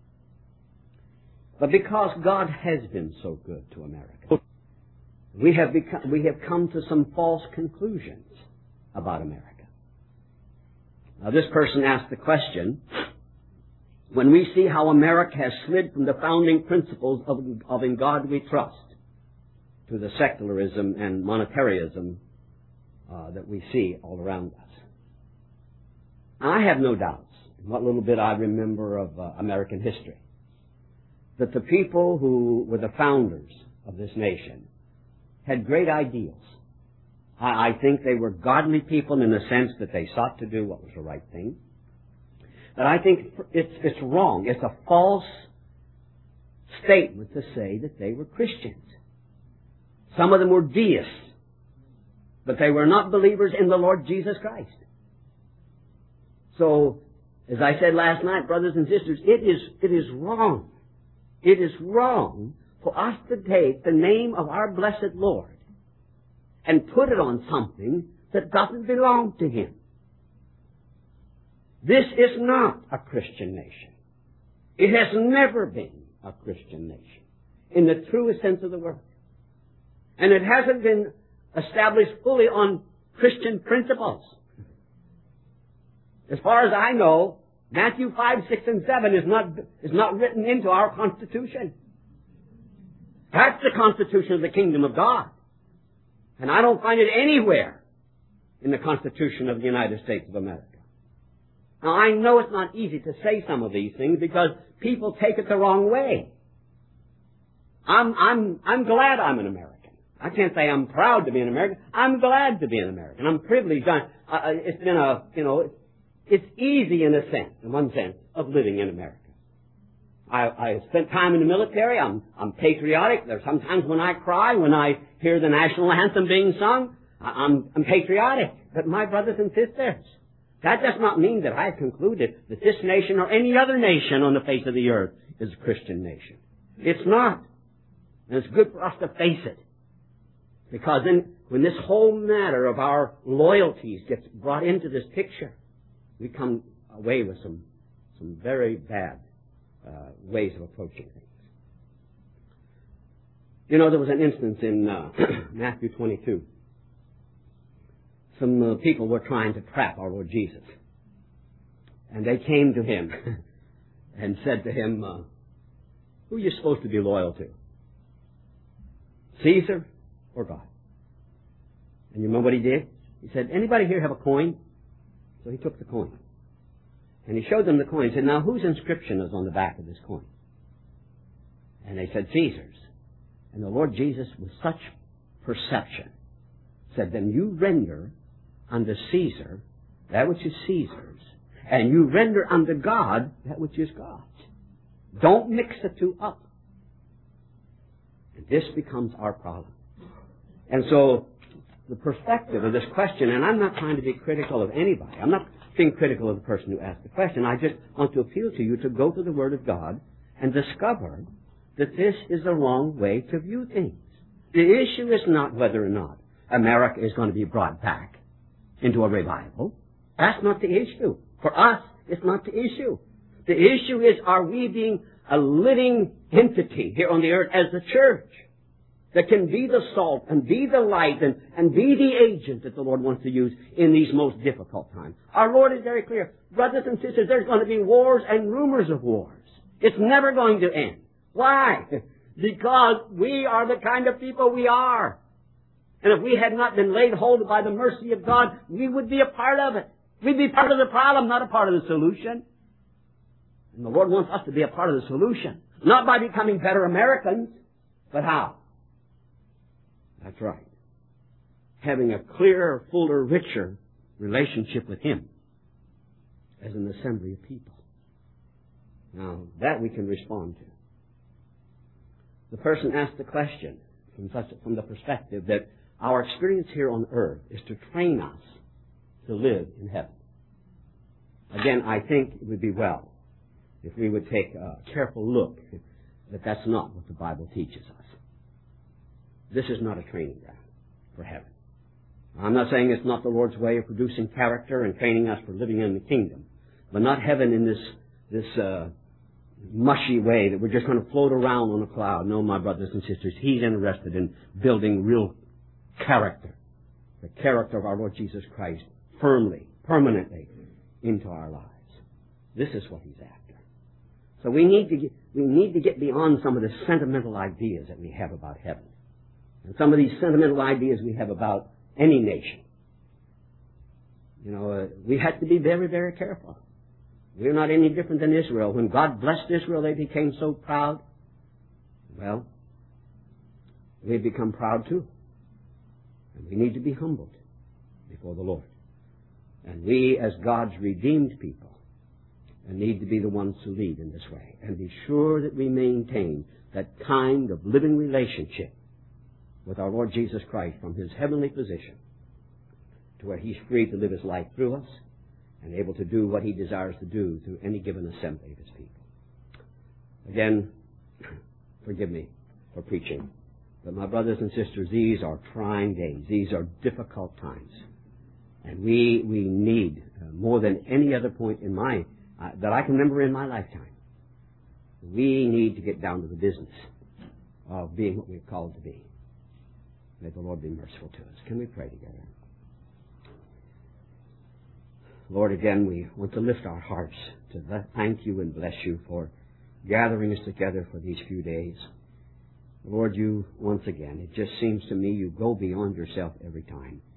But because God has been so good to America, we have become, we have come to some false conclusions about America. Now, this person asked the question, when we see how America has slid from the founding principles of, of in God we trust to the secularism and monetarianism uh, that we see all around us. I have no doubts, in what little bit I remember of uh, American history, that the people who were the founders of this nation had great ideals. I, I think they were godly people in the sense that they sought to do what was the right thing. But I think it's, it's wrong. It's a false statement to say that they were Christians. Some of them were deists, but they were not believers in the Lord Jesus Christ. So, as I said last night, brothers and sisters, it is, it is wrong. It is wrong for us to take the name of our blessed Lord and put it on something that doesn't belong to Him. This is not a Christian nation. It has never been a Christian nation in the truest sense of the word. And it hasn't been established fully on Christian principles. As far as I know, Matthew five, six, and seven is not, is not written into our Constitution. That's the Constitution of the Kingdom of God. And I don't find it anywhere in the Constitution of the United States of America. Now, I know it's not easy to say some of these things because people take it the wrong way. I'm, I'm, I'm glad I'm an American. I can't say I'm proud to be an American. I'm glad to be an American. I'm privileged. I, I, it's been a, you know, it's easy in a sense, in one sense, of living in America. I, I spent time in the military. I'm, I'm patriotic. There's sometimes when I cry, when I hear the national anthem being sung, I'm, I'm patriotic. But my brothers and sisters, that does not mean that I concluded that this nation or any other nation on the face of the earth is a Christian nation. It's not. And it's good for us to face it. Because then, when this whole matter of our loyalties gets brought into this picture, we come away with some, some very bad uh, ways of approaching things. You know, there was an instance in uh, Matthew twenty-two. Some uh, people were trying to trap our Lord Jesus. And they came to Him and said to Him, uh, who are you supposed to be loyal to? Caesar or God? And you remember what He did? He said, anybody here have a coin? So He took the coin. And He showed them the coin. He said, now whose inscription is on the back of this coin? And they said, Caesar's. And the Lord Jesus, with such perception, said, then you render unto Caesar that which is Caesar's, and you render unto God that which is God's. Don't mix the two up. And this becomes our problem. And so, the perspective of this question, and I'm not trying to be critical of anybody. I'm not being critical of the person who asked the question. I just want to appeal to you to go to the Word of God and discover that this is the wrong way to view things. The issue is not whether or not America is going to be brought back into a revival. That's not the issue. For us, it's not the issue. The issue is, are we being a living entity here on the earth as the church that can be the salt and be the light and, and be the agent that the Lord wants to use in these most difficult times? Our Lord is very clear. Brothers and sisters, there's going to be wars and rumors of wars. It's never going to end. Why? Because we are the kind of people we are. And if we had not been laid hold of by the mercy of God, we would be a part of it. We'd be part of the problem, not a part of the solution. And the Lord wants us to be a part of the solution. Not by becoming better Americans, but how? That's right. Having a clearer, fuller, richer relationship with Him as an assembly of people. Now, that we can respond to. The person asked the question from, such, from the perspective that our experience here on earth is to train us to live in heaven. Again, I think it would be well if we would take a careful look that that's not what the Bible teaches us. This is not a training ground for heaven. I'm not saying it's not the Lord's way of producing character and training us for living in the kingdom, but not heaven in this this uh, mushy way that we're just going to float around on a cloud. No, my brothers and sisters, He's interested in building real character, the character of our Lord Jesus Christ, firmly, permanently into our lives. This is what He's after. So we need to get, we need to get beyond some of the sentimental ideas that we have about heaven, and some of these sentimental ideas we have about any nation. You know, uh, we have to be very, very careful. We're not any different than Israel. When God blessed Israel, they became so proud. Well, we've become proud too. And we need to be humbled before the Lord. And we, as God's redeemed people, need to be the ones to lead in this way. And be sure that we maintain that kind of living relationship with our Lord Jesus Christ from His heavenly position to where He's free to live His life through us and able to do what He desires to do through any given assembly of His people. Again, forgive me for preaching, but my brothers and sisters, these are trying days. These are difficult times. And we we need, uh, more than any other point in my, uh, that I can remember in my lifetime, we need to get down to the business of being what we're called to be. May the Lord be merciful to us. Can we pray together? Lord, again, we want to lift our hearts to thank You and bless You for gathering us together for these few days. Lord, You, once again, it just seems to me You go beyond Yourself every time.